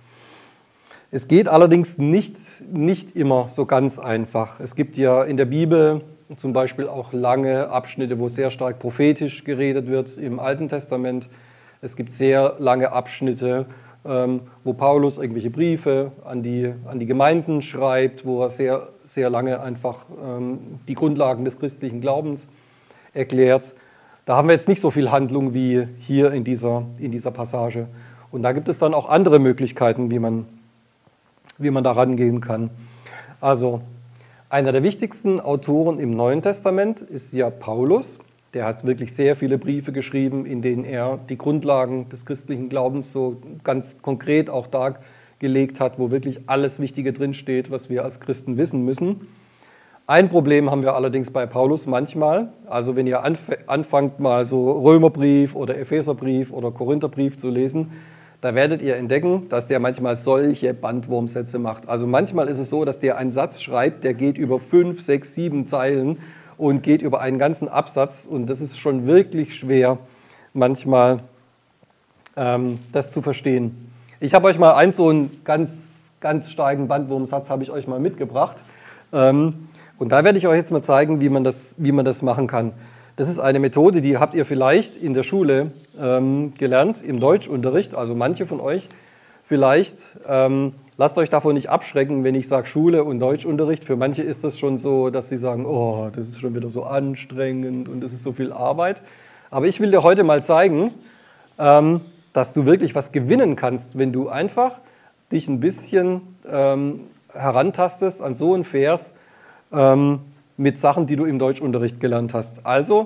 Es geht allerdings nicht, nicht immer so ganz einfach. Es gibt ja in der Bibel zum Beispiel auch lange Abschnitte, wo sehr stark prophetisch geredet wird im Alten Testament. Es gibt sehr lange Abschnitte, wo Paulus irgendwelche Briefe an die, an die Gemeinden schreibt, wo er sehr, sehr lange einfach die Grundlagen des christlichen Glaubens erklärt. Da haben wir jetzt nicht so viel Handlung wie hier in dieser, in dieser Passage. Und da gibt es dann auch andere Möglichkeiten, wie man wie man da rangehen kann. Also, einer der wichtigsten Autoren im Neuen Testament ist ja Paulus. Der hat wirklich sehr viele Briefe geschrieben, in denen er die Grundlagen des christlichen Glaubens so ganz konkret auch dargelegt hat, wo wirklich alles Wichtige drinsteht, was wir als Christen wissen müssen. Ein Problem haben wir allerdings bei Paulus manchmal. Also wenn ihr anf- anfangt mal so Römerbrief oder Epheserbrief oder Korintherbrief zu lesen, da werdet ihr entdecken, dass der manchmal solche Bandwurmsätze macht. Also manchmal ist es so, dass der einen Satz schreibt, der geht über fünf, sechs, sieben Zeilen und geht über einen ganzen Absatz. Und das ist schon wirklich schwer, manchmal ähm, das zu verstehen. Ich habe euch mal einen so einen ganz, ganz starken Bandwurmsatz habe ich euch mal mitgebracht. Ähm, und da werde ich euch jetzt mal zeigen, wie man das, wie man das machen kann. Das ist eine Methode, die habt ihr vielleicht in der Schule ähm, gelernt, im Deutschunterricht, also manche von euch vielleicht. Ähm, lasst euch davon nicht abschrecken, wenn ich sage Schule und Deutschunterricht. Für manche ist das schon so, dass sie sagen, oh, das ist schon wieder so anstrengend und das ist so viel Arbeit. Aber ich will dir heute mal zeigen, ähm, dass du wirklich was gewinnen kannst, wenn du einfach dich ein bisschen ähm, herantastest an so einen Vers, ähm, mit Sachen, die du im Deutschunterricht gelernt hast. Also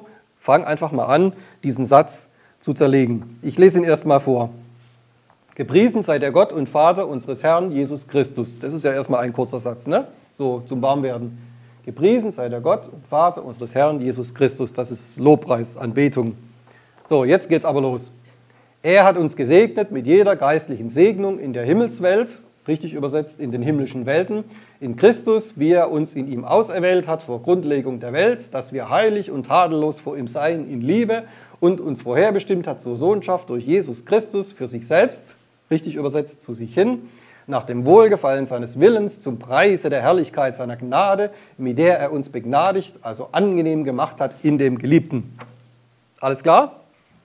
fang einfach mal an, diesen Satz zu zerlegen. Ich lese ihn erst mal vor. Gepriesen sei der Gott und Vater unseres Herrn Jesus Christus. Das ist ja erstmal ein kurzer Satz, ne? So zum Warmwerden. Gepriesen sei der Gott und Vater unseres Herrn Jesus Christus. Das ist Lobpreis, Anbetung. So, jetzt geht's aber los. Er hat uns gesegnet mit jeder geistlichen Segnung in der Himmelswelt, richtig übersetzt in den himmlischen Welten, in Christus, wie er uns in ihm auserwählt hat vor Grundlegung der Welt, dass wir heilig und tadellos vor ihm seien in Liebe und uns vorherbestimmt hat zur Sohnschaft durch Jesus Christus für sich selbst, richtig übersetzt zu sich hin, nach dem Wohlgefallen seines Willens, zum Preise der Herrlichkeit seiner Gnade, mit der er uns begnadigt, also angenehm gemacht hat in dem Geliebten. Alles klar?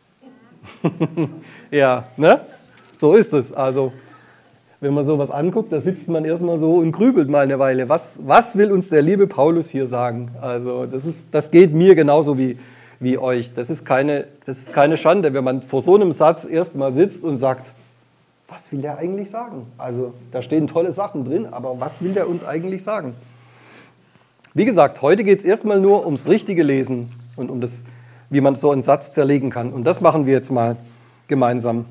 Ja, ne? So ist es. Also, wenn man sowas anguckt, da sitzt man erstmal so und grübelt mal eine Weile. Was, was will uns der liebe Paulus hier sagen? Also, das, ist, das geht mir genauso wie, wie euch. Das ist, keine, das ist keine Schande, wenn man vor so einem Satz erstmal sitzt und sagt, was will der eigentlich sagen? Also, da stehen tolle Sachen drin, aber was will der uns eigentlich sagen? Wie gesagt, heute geht es erstmal nur ums richtige Lesen und um das, wie man so einen Satz zerlegen kann. Und das machen wir jetzt mal gemeinsam.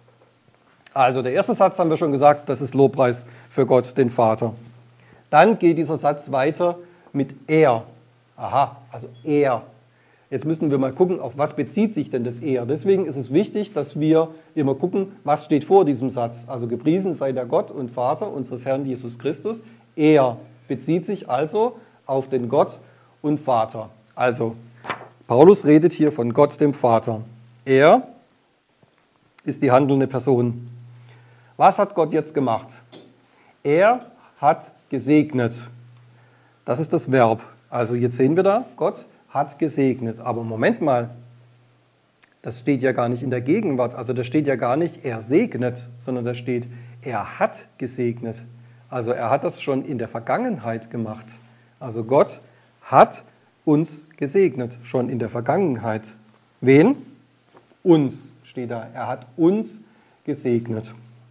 Also der erste Satz haben wir schon gesagt, das ist Lobpreis für Gott, den Vater. Dann geht dieser Satz weiter mit er. Aha, also er. Jetzt müssen wir mal gucken, auf was bezieht sich denn das er. Deswegen ist es wichtig, dass wir immer gucken, was steht vor diesem Satz. Also gepriesen sei der Gott und Vater unseres Herrn Jesus Christus. Er bezieht sich also auf den Gott und Vater. Also Paulus redet hier von Gott, dem Vater. Er ist die handelnde Person. Was hat Gott jetzt gemacht? Er hat gesegnet. Das ist das Verb. Also jetzt sehen wir da, Gott hat gesegnet. Aber Moment mal, das steht ja gar nicht in der Gegenwart. Also da steht ja gar nicht, er segnet, sondern da steht, er hat gesegnet. Also er hat das schon in der Vergangenheit gemacht. Also Gott hat uns gesegnet, schon in der Vergangenheit. Wen? Uns steht da. Er hat uns gesegnet.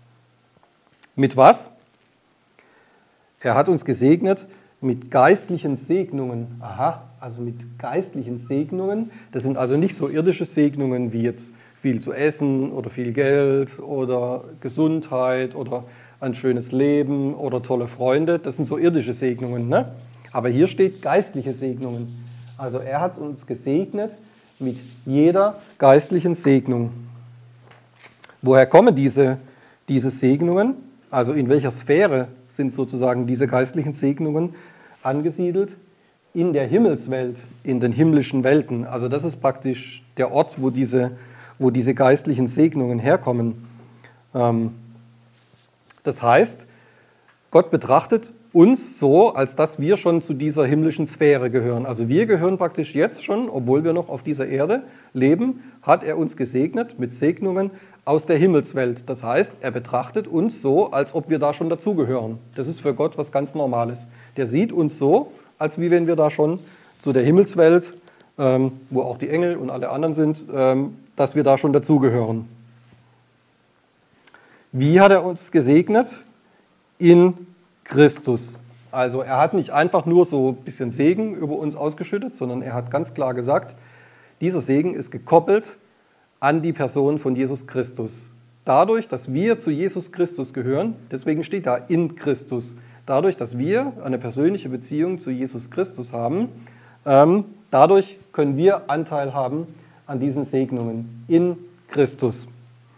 Mit was? Er hat uns gesegnet mit geistlichen Segnungen. Aha, also mit geistlichen Segnungen. Das sind also nicht so irdische Segnungen wie jetzt viel zu essen oder viel Geld oder Gesundheit oder ein schönes Leben oder tolle Freunde. Das sind so irdische Segnungen, ne? Aber hier steht geistliche Segnungen. Also er hat uns gesegnet mit jeder geistlichen Segnung. Woher kommen diese, diese Segnungen? Also in welcher Sphäre sind sozusagen diese geistlichen Segnungen angesiedelt? In der Himmelswelt, in den himmlischen Welten. Also das ist praktisch der Ort, wo diese, wo diese geistlichen Segnungen herkommen. Das heißt, Gott betrachtet uns so, als dass wir schon zu dieser himmlischen Sphäre gehören. Also wir gehören praktisch jetzt schon, obwohl wir noch auf dieser Erde leben, hat er uns gesegnet mit Segnungen aus der Himmelswelt. Das heißt, er betrachtet uns so, als ob wir da schon dazugehören. Das ist für Gott was ganz Normales. Der sieht uns so, als wie wenn wir da schon zu der Himmelswelt, ähm, wo auch die Engel und alle anderen sind, ähm, dass wir da schon dazugehören. Wie hat er uns gesegnet? In Christus. Also er hat nicht einfach nur so ein bisschen Segen über uns ausgeschüttet, sondern er hat ganz klar gesagt, dieser Segen ist gekoppelt an die Person von Jesus Christus. Dadurch, dass wir zu Jesus Christus gehören, deswegen steht da in Christus, dadurch, dass wir eine persönliche Beziehung zu Jesus Christus haben, ähm, dadurch können wir Anteil haben an diesen Segnungen in Christus.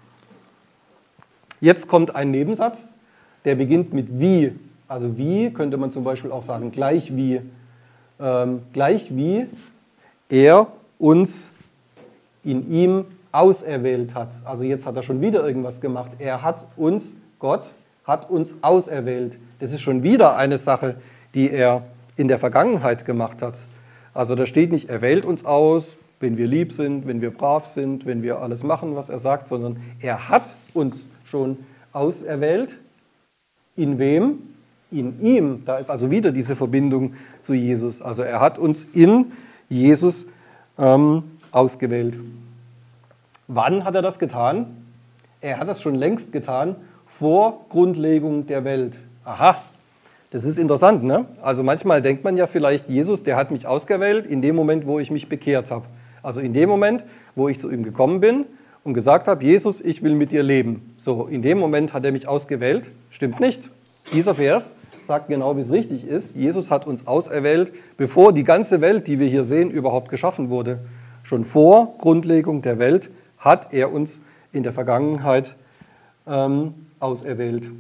Jetzt kommt ein Nebensatz, der beginnt mit wie. Also wie könnte man zum Beispiel auch sagen, gleich wie. Ähm, gleich wie er uns in ihm auserwählt hat. Also jetzt hat er schon wieder irgendwas gemacht. Er hat uns, Gott, hat uns auserwählt. Das ist schon wieder eine Sache, die er in der Vergangenheit gemacht hat. Also da steht nicht, er wählt uns aus, wenn wir lieb sind, wenn wir brav sind, wenn wir alles machen, was er sagt, sondern er hat uns schon auserwählt. In wem? In ihm. Da ist also wieder diese Verbindung zu Jesus. Also er hat uns in Jesus ähm, ausgewählt. Wann hat er das getan? Er hat das schon längst getan, vor Grundlegung der Welt. Aha, das ist interessant, ne? Also manchmal denkt man ja vielleicht, Jesus, der hat mich ausgewählt in dem Moment, wo ich mich bekehrt habe. Also in dem Moment, wo ich zu ihm gekommen bin und gesagt habe, Jesus, ich will mit dir leben. So, in dem Moment hat er mich ausgewählt. Stimmt nicht. Dieser Vers sagt genau, wie es richtig ist. Jesus hat uns auserwählt, bevor die ganze Welt, die wir hier sehen, überhaupt geschaffen wurde. Schon vor Grundlegung der Welt hat er uns in der Vergangenheit ähm, auserwählt.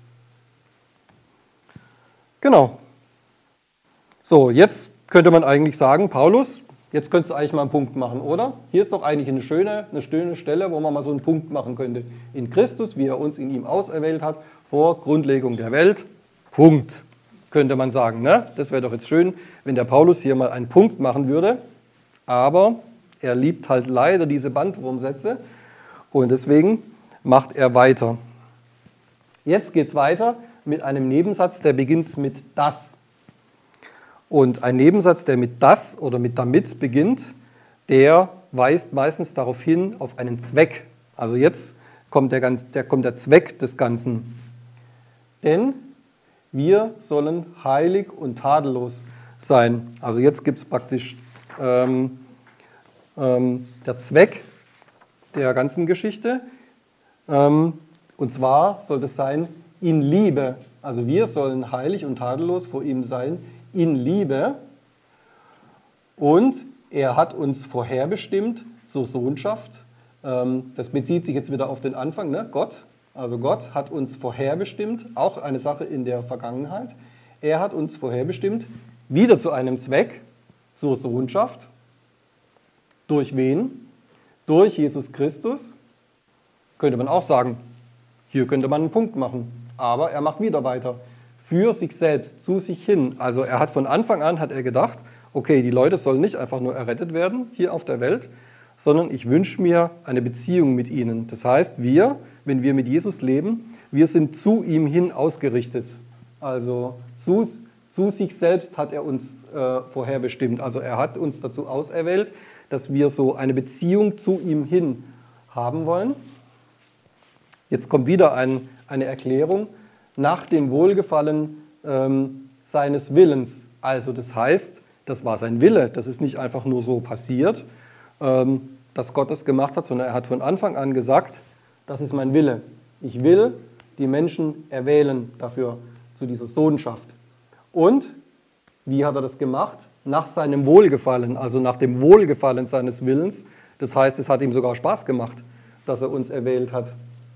Genau. So, jetzt könnte man eigentlich sagen, Paulus, jetzt könntest du eigentlich mal einen Punkt machen, oder? Hier ist doch eigentlich eine schöne, eine schöne Stelle, wo man mal so einen Punkt machen könnte. In Christus, wie er uns in ihm auserwählt hat, vor Grundlegung der Welt, Punkt, könnte man sagen. Ne? Das wäre doch jetzt schön, wenn der Paulus hier mal einen Punkt machen würde, aber er liebt halt leider diese Bandwurmsätze und deswegen macht er weiter. Jetzt geht es weiter mit einem Nebensatz, der beginnt mit das. Und ein Nebensatz, der mit das oder mit damit beginnt, der weist meistens darauf hin, auf einen Zweck. Also jetzt kommt der, ganz, der, kommt der Zweck des Ganzen. Denn wir sollen heilig und tadellos sein. Also jetzt gibt es praktisch ähm, ähm, der Zweck der ganzen Geschichte. Ähm, und zwar soll es sein, in Liebe. Also wir sollen heilig und tadellos vor ihm sein, in Liebe. Und er hat uns vorherbestimmt zur Sohnschaft. Ähm, das bezieht sich jetzt wieder auf den Anfang, ne? Gott. Also Gott hat uns vorherbestimmt, auch eine Sache in der Vergangenheit. Er hat uns vorherbestimmt, wieder zu einem Zweck, zur Sohnschaft. Durch wen? Durch Jesus Christus. Könnte man auch sagen, hier könnte man einen Punkt machen. Aber er macht wieder weiter. Für sich selbst, zu sich hin. Also er hat von Anfang an hat er gedacht, okay, die Leute sollen nicht einfach nur errettet werden hier auf der Welt, sondern ich wünsche mir eine Beziehung mit ihnen. Das heißt, wir, wenn wir mit Jesus leben, wir sind zu ihm hin ausgerichtet. Also zu, zu sich selbst hat er uns äh, vorherbestimmt. Also er hat uns dazu auserwählt, dass wir so eine Beziehung zu ihm hin haben wollen. Jetzt kommt wieder ein, eine Erklärung. Nach dem Wohlgefallen ähm, seines Willens. Also das heißt, das war sein Wille. Das ist nicht einfach nur so passiert, ähm, dass Gott das gemacht hat, sondern er hat von Anfang an gesagt, das ist mein Wille. Ich will die Menschen erwählen dafür, zu dieser Sohnschaft. Und wie hat er das gemacht? Nach seinem Wohlgefallen, also nach dem Wohlgefallen seines Willens. Das heißt, es hat ihm sogar Spaß gemacht, dass er uns erwählt hat.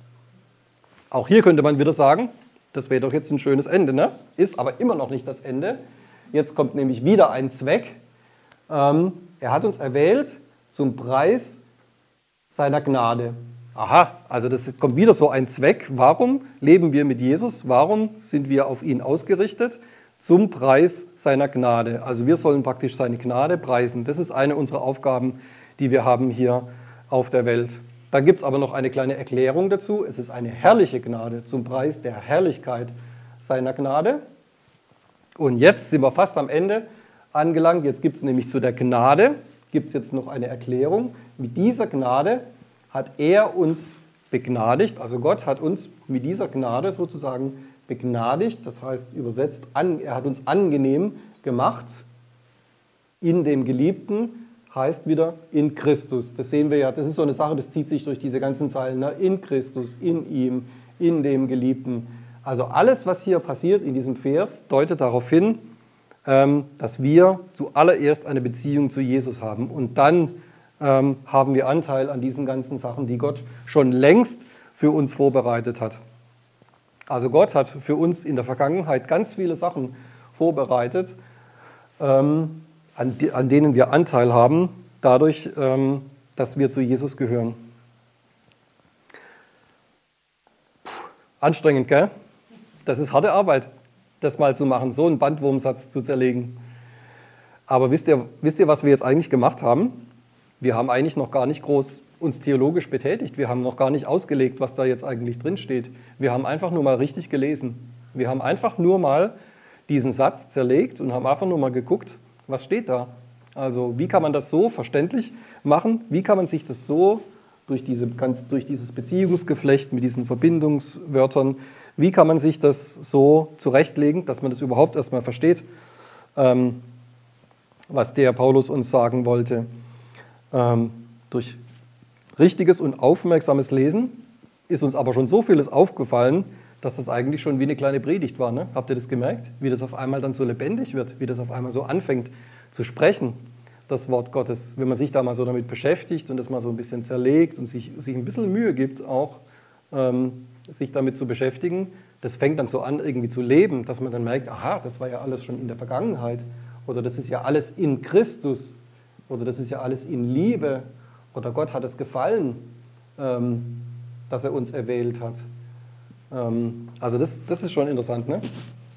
Auch hier könnte man wieder sagen, das wäre doch jetzt ein schönes Ende, ne? Ist aber immer noch nicht das Ende. Jetzt kommt nämlich wieder ein Zweck. Ähm, er hat uns erwählt zum Preis seiner Gnade. Aha, also das ist, kommt wieder so ein Zweck. Warum leben wir mit Jesus? Warum sind wir auf ihn ausgerichtet? Zum Preis seiner Gnade. Also wir sollen praktisch seine Gnade preisen. Das ist eine unserer Aufgaben, die wir haben hier auf der Welt. Da gibt es aber noch eine kleine Erklärung dazu. Es ist eine herrliche Gnade zum Preis der Herrlichkeit seiner Gnade. Und jetzt sind wir fast am Ende angelangt. Jetzt gibt es nämlich zu der Gnade, gibt es jetzt noch eine Erklärung. Mit dieser Gnade hat er uns begnadigt, also Gott hat uns mit dieser Gnade sozusagen begnadigt, das heißt übersetzt, an, er hat uns angenehm gemacht in dem Geliebten, heißt wieder in Christus. Das sehen wir ja, das ist so eine Sache, das zieht sich durch diese ganzen Zeilen. Ne? In Christus, in ihm, in dem Geliebten. Also alles, was hier passiert in diesem Vers, deutet darauf hin, ähm, dass wir zuallererst eine Beziehung zu Jesus haben. Und dann ähm, haben wir Anteil an diesen ganzen Sachen, die Gott schon längst für uns vorbereitet hat. Also Gott hat für uns in der Vergangenheit ganz viele Sachen vorbereitet, ähm, An, die, an denen wir Anteil haben, dadurch, ähm, dass wir zu Jesus gehören. Puh, anstrengend, gell? Das ist harte Arbeit, das mal zu machen, so einen Bandwurmsatz zu zerlegen. Aber wisst ihr, wisst ihr, was wir jetzt eigentlich gemacht haben? Wir haben eigentlich noch gar nicht groß uns theologisch betätigt. Wir haben noch gar nicht ausgelegt, was da jetzt eigentlich drin steht. Wir haben einfach nur mal richtig gelesen. Wir haben einfach nur mal diesen Satz zerlegt und haben einfach nur mal geguckt, was steht da? Also wie kann man das so verständlich machen? Wie kann man sich das so durch, diese, ganz, durch dieses Beziehungsgeflecht mit diesen Verbindungswörtern, wie kann man sich das so zurechtlegen, dass man das überhaupt erstmal versteht, ähm, was der Paulus uns sagen wollte? Ähm, durch richtiges und aufmerksames Lesen ist uns aber schon so vieles aufgefallen, dass das eigentlich schon wie eine kleine Predigt war. Ne? Habt ihr das gemerkt? Wie das auf einmal dann so lebendig wird, wie das auf einmal so anfängt zu sprechen, das Wort Gottes. Wenn man sich da mal so damit beschäftigt und das mal so ein bisschen zerlegt und sich, sich ein bisschen Mühe gibt, auch ähm, sich damit zu beschäftigen, das fängt dann so an, irgendwie zu leben, dass man dann merkt, aha, das war ja alles schon in der Vergangenheit oder das ist ja alles in Christus oder das ist ja alles in Liebe oder Gott hat es gefallen, ähm, dass er uns erwählt hat. Ähm, also das, das ist schon interessant, ne?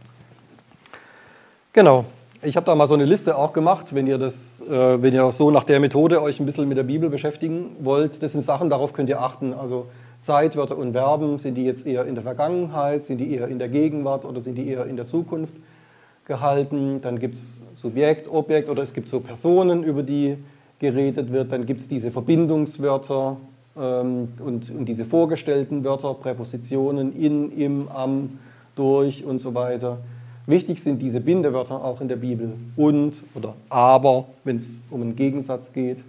Genau. Ich habe da mal so eine Liste auch gemacht, wenn ihr, das, äh, wenn ihr auch so nach der Methode euch ein bisschen mit der Bibel beschäftigen wollt. Das sind Sachen, darauf könnt ihr achten. Also Zeitwörter und Verben, sind die jetzt eher in der Vergangenheit, sind die eher in der Gegenwart oder sind die eher in der Zukunft gehalten? Dann gibt es Subjekt, Objekt oder es gibt so Personen, über die geredet wird. Dann gibt es diese Verbindungswörter ähm, und, und diese vorgestellten Wörter, Präpositionen in, im, am, durch und so weiter. Wichtig sind diese Bindewörter auch in der Bibel. Und oder aber, wenn es um einen Gegensatz geht.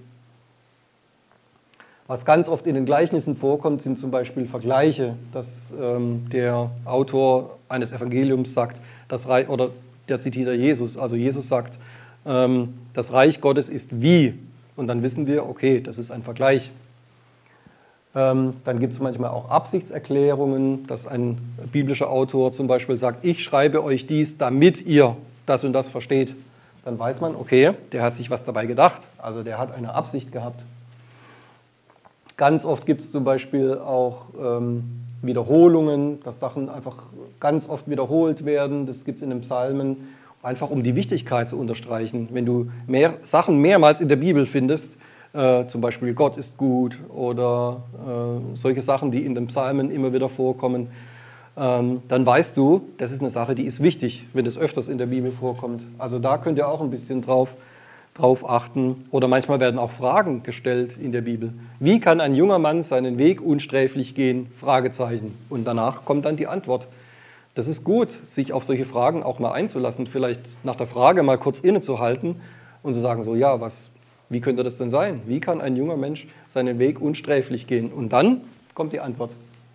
Was ganz oft in den Gleichnissen vorkommt, sind zum Beispiel Vergleiche, dass ähm, der Autor eines Evangeliums sagt, das Reich, oder der zitiert Jesus, also Jesus sagt, ähm, das Reich Gottes ist wie. Und dann wissen wir, okay, das ist ein Vergleich. Ähm, dann gibt es manchmal auch Absichtserklärungen, dass ein biblischer Autor zum Beispiel sagt, ich schreibe euch dies, damit ihr das und das versteht. Dann weiß man, okay, der hat sich was dabei gedacht, also der hat eine Absicht gehabt. Ganz oft gibt es zum Beispiel auch ähm, Wiederholungen, dass Sachen einfach ganz oft wiederholt werden. Das gibt es in den Psalmen, einfach um die Wichtigkeit zu unterstreichen. Wenn du mehr, Sachen mehrmals in der Bibel findest, äh, zum Beispiel Gott ist gut oder äh, solche Sachen, die in den Psalmen immer wieder vorkommen, ähm, dann weißt du, das ist eine Sache, die ist wichtig, wenn das öfters in der Bibel vorkommt. Also da könnt ihr auch ein bisschen drauf drauf achten. Oder manchmal werden auch Fragen gestellt in der Bibel. Wie kann ein junger Mann seinen Weg unsträflich gehen? Fragezeichen. Und danach kommt dann die Antwort. Das ist gut, sich auf solche Fragen auch mal einzulassen, vielleicht nach der Frage mal kurz innezuhalten und zu sagen, so ja, was, wie könnte das denn sein? Wie kann ein junger Mensch seinen Weg unsträflich gehen? Und dann kommt die Antwort.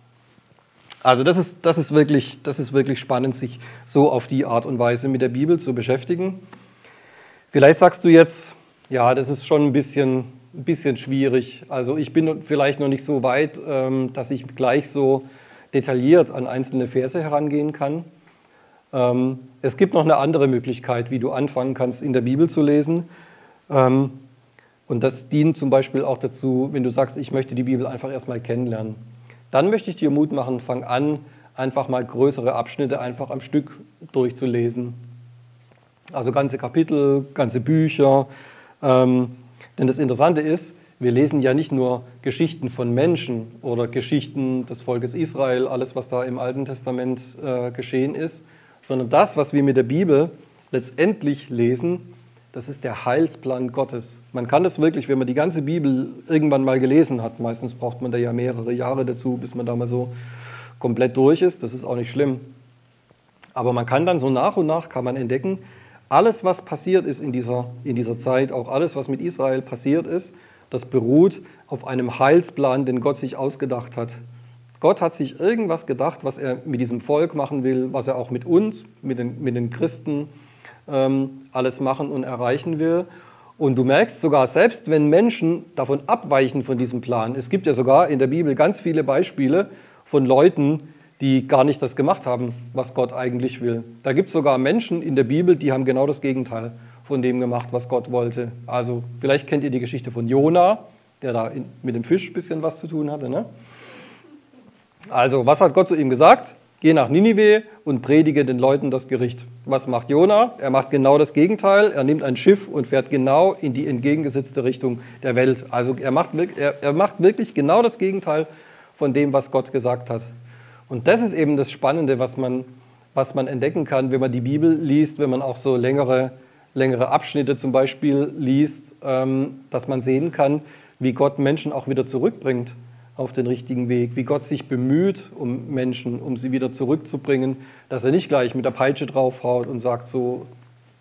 Also das ist, das ist wirklich, das ist wirklich spannend, sich so auf die Art und Weise mit der Bibel zu beschäftigen. Vielleicht sagst du jetzt, ja, das ist schon ein bisschen, ein bisschen schwierig. Also ich bin vielleicht noch nicht so weit, ähm, dass ich gleich so detailliert an einzelne Verse herangehen kann. Ähm, es gibt noch eine andere Möglichkeit, wie du anfangen kannst, in der Bibel zu lesen. Ähm, und das dient zum Beispiel auch dazu, wenn du sagst, ich möchte die Bibel einfach erstmal kennenlernen. Dann möchte ich dir Mut machen, fang an, einfach mal größere Abschnitte einfach am Stück durchzulesen. Also ganze Kapitel, ganze Bücher. Ähm, denn das Interessante ist, wir lesen ja nicht nur Geschichten von Menschen oder Geschichten des Volkes Israel, alles, was da im Alten Testament äh, geschehen ist, sondern das, was wir mit der Bibel letztendlich lesen, das ist der Heilsplan Gottes. Man kann das wirklich, wenn man die ganze Bibel irgendwann mal gelesen hat, meistens braucht man da ja mehrere Jahre dazu, bis man da mal so komplett durch ist, das ist auch nicht schlimm. Aber man kann dann so nach und nach kann man entdecken, alles, was passiert ist in dieser, in dieser Zeit, auch alles, was mit Israel passiert ist, das beruht auf einem Heilsplan, den Gott sich ausgedacht hat. Gott hat sich irgendwas gedacht, was er mit diesem Volk machen will, was er auch mit uns, mit den, mit den Christen ähm, alles machen und erreichen will. Und du merkst sogar, selbst wenn Menschen davon abweichen von diesem Plan, es gibt ja sogar in der Bibel ganz viele Beispiele von Leuten, die gar nicht das gemacht haben, was Gott eigentlich will. Da gibt es sogar Menschen in der Bibel, die haben genau das Gegenteil von dem gemacht, was Gott wollte. Also vielleicht kennt ihr die Geschichte von Jona, der da in, mit dem Fisch ein bisschen was zu tun hatte. Ne? Also was hat Gott zu ihm gesagt? Geh nach Ninive und predige den Leuten das Gericht. Was macht Jona? Er macht genau das Gegenteil. Er nimmt ein Schiff und fährt genau in die entgegengesetzte Richtung der Welt. Also er macht, er, er macht wirklich genau das Gegenteil von dem, was Gott gesagt hat. Und das ist eben das Spannende, was man, was man entdecken kann, wenn man die Bibel liest, wenn man auch so längere, längere Abschnitte zum Beispiel liest, ähm, dass man sehen kann, wie Gott Menschen auch wieder zurückbringt auf den richtigen Weg, wie Gott sich bemüht um Menschen, um sie wieder zurückzubringen, dass er nicht gleich mit der Peitsche draufhaut und sagt so,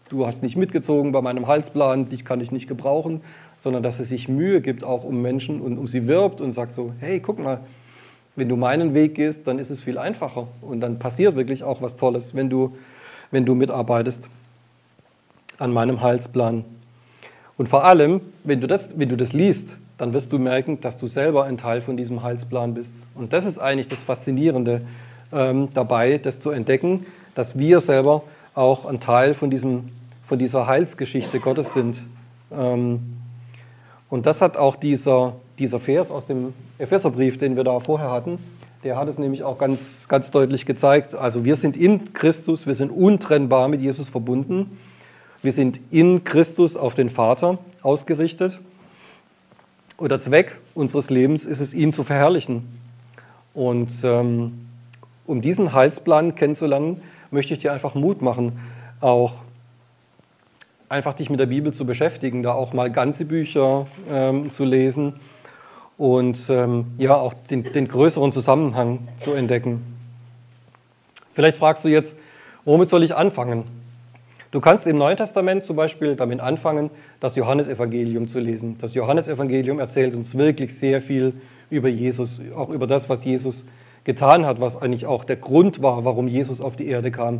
du hast nicht mitgezogen bei meinem Heilsplan, dich kann ich nicht gebrauchen, sondern dass es sich Mühe gibt auch um Menschen und um sie wirbt und sagt so, hey, guck mal, wenn du meinen Weg gehst, dann ist es viel einfacher und dann passiert wirklich auch was Tolles, wenn du, wenn du mitarbeitest an meinem Heilsplan. Und vor allem, wenn du das, wenn du das liest, dann wirst du merken, dass du selber ein Teil von diesem Heilsplan bist. Und das ist eigentlich das Faszinierende ähm, dabei, das zu entdecken, dass wir selber auch ein Teil von, diesem, von dieser Heilsgeschichte Gottes sind. Ähm, und das hat auch dieser, dieser Vers aus dem Epheserbrief, den wir da vorher hatten, der hat es nämlich auch ganz, ganz deutlich gezeigt. Also wir sind in Christus, wir sind untrennbar mit Jesus verbunden. Wir sind in Christus auf den Vater ausgerichtet. Und der Zweck unseres Lebens ist es, ihn zu verherrlichen. Und ähm, um diesen Heilsplan kennenzulernen, möchte ich dir einfach Mut machen, auch einfach dich mit der Bibel zu beschäftigen, da auch mal ganze Bücher ähm, zu lesen und ähm, ja auch den, den größeren Zusammenhang zu entdecken. Vielleicht fragst du jetzt, womit soll ich anfangen? Du kannst im Neuen Testament zum Beispiel damit anfangen, das Johannesevangelium zu lesen. Das Johannesevangelium erzählt uns wirklich sehr viel über Jesus, auch über das, was Jesus getan hat, was eigentlich auch der Grund war, warum Jesus auf die Erde kam.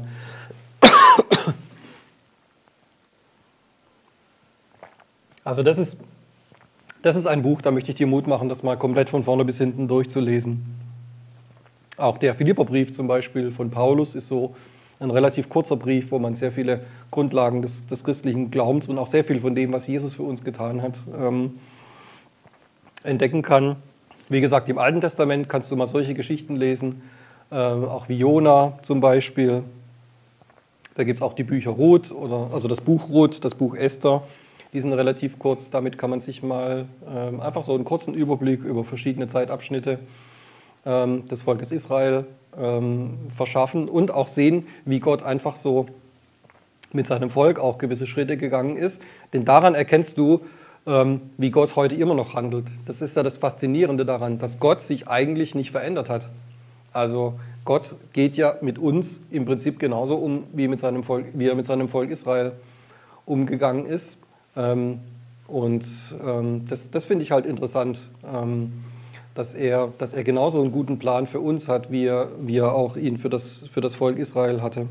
Also das ist, das ist ein Buch, da möchte ich dir Mut machen, das mal komplett von vorne bis hinten durchzulesen. Auch der Philipperbrief zum Beispiel von Paulus ist so ein relativ kurzer Brief, wo man sehr viele Grundlagen des, des christlichen Glaubens und auch sehr viel von dem, was Jesus für uns getan hat, ähm, entdecken kann. Wie gesagt, im Alten Testament kannst du mal solche Geschichten lesen, äh, auch wie Jona zum Beispiel. Da gibt es auch die Bücher Ruth, oder, also das Buch Ruth, das Buch Esther. Die sind relativ kurz, damit kann man sich mal ähm, einfach so einen kurzen Überblick über verschiedene Zeitabschnitte ähm, des Volkes Israel ähm, verschaffen und auch sehen, wie Gott einfach so mit seinem Volk auch gewisse Schritte gegangen ist. Denn daran erkennst du, ähm, wie Gott heute immer noch handelt. Das ist ja das Faszinierende daran, dass Gott sich eigentlich nicht verändert hat. Also Gott geht ja mit uns im Prinzip genauso um, wie, mit seinem Volk, wie er mit seinem Volk Israel umgegangen ist. Ähm, und ähm, das, das finde ich halt interessant, ähm, dass er, dass er genauso einen guten Plan für uns hat, wie er, wie er auch ihn für das, für das Volk Israel hatte.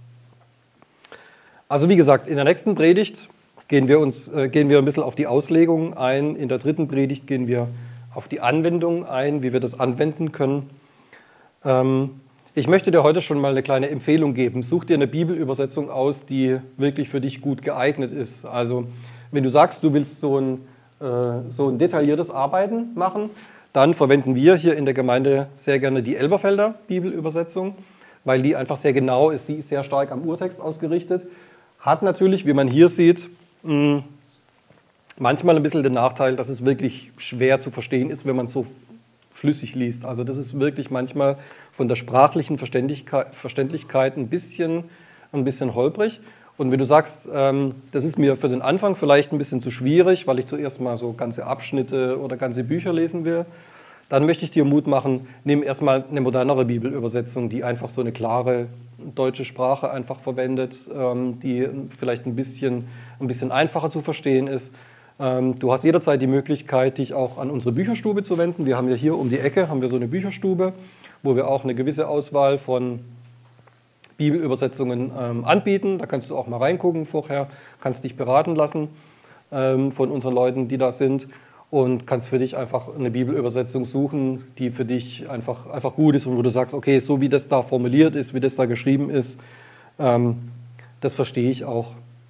Also wie gesagt, in der nächsten Predigt gehen wir, uns, äh, gehen wir ein bisschen auf die Auslegung ein. In der dritten Predigt gehen wir auf die Anwendung ein, wie wir das anwenden können. Ähm, ich möchte dir heute schon mal eine kleine Empfehlung geben. Such dir eine Bibelübersetzung aus, die wirklich für dich gut geeignet ist. Also wenn du sagst, du willst so ein, äh, so ein detailliertes Arbeiten machen, dann verwenden wir hier in der Gemeinde sehr gerne die Elberfelder Bibelübersetzung, weil die einfach sehr genau ist. Die ist sehr stark am Urtext ausgerichtet. Hat natürlich, wie man hier sieht, mh, manchmal ein bisschen den Nachteil, dass es wirklich schwer zu verstehen ist, wenn man so flüssig liest. Also das ist wirklich manchmal von der sprachlichen Verständlichkeit, Verständlichkeit ein bisschen, ein bisschen holprig. Und wenn du sagst, ähm, das ist mir für den Anfang vielleicht ein bisschen zu schwierig, weil ich zuerst mal so ganze Abschnitte oder ganze Bücher lesen will, dann möchte ich dir Mut machen, nimm erstmal eine modernere Bibelübersetzung, die einfach so eine klare deutsche Sprache einfach verwendet, ähm, die vielleicht ein bisschen, ein bisschen einfacher zu verstehen ist. Ähm, du hast jederzeit die Möglichkeit, dich auch an unsere Bücherstube zu wenden. Wir haben ja hier um die Ecke haben wir so eine Bücherstube, wo wir auch eine gewisse Auswahl von Bibelübersetzungen ähm, anbieten. Da kannst du auch mal reingucken vorher, kannst dich beraten lassen ähm, von unseren Leuten, die da sind und kannst für dich einfach eine Bibelübersetzung suchen, die für dich einfach, einfach gut ist und wo du sagst, okay, so wie das da formuliert ist, wie das da geschrieben ist, ähm, das verstehe ich auch.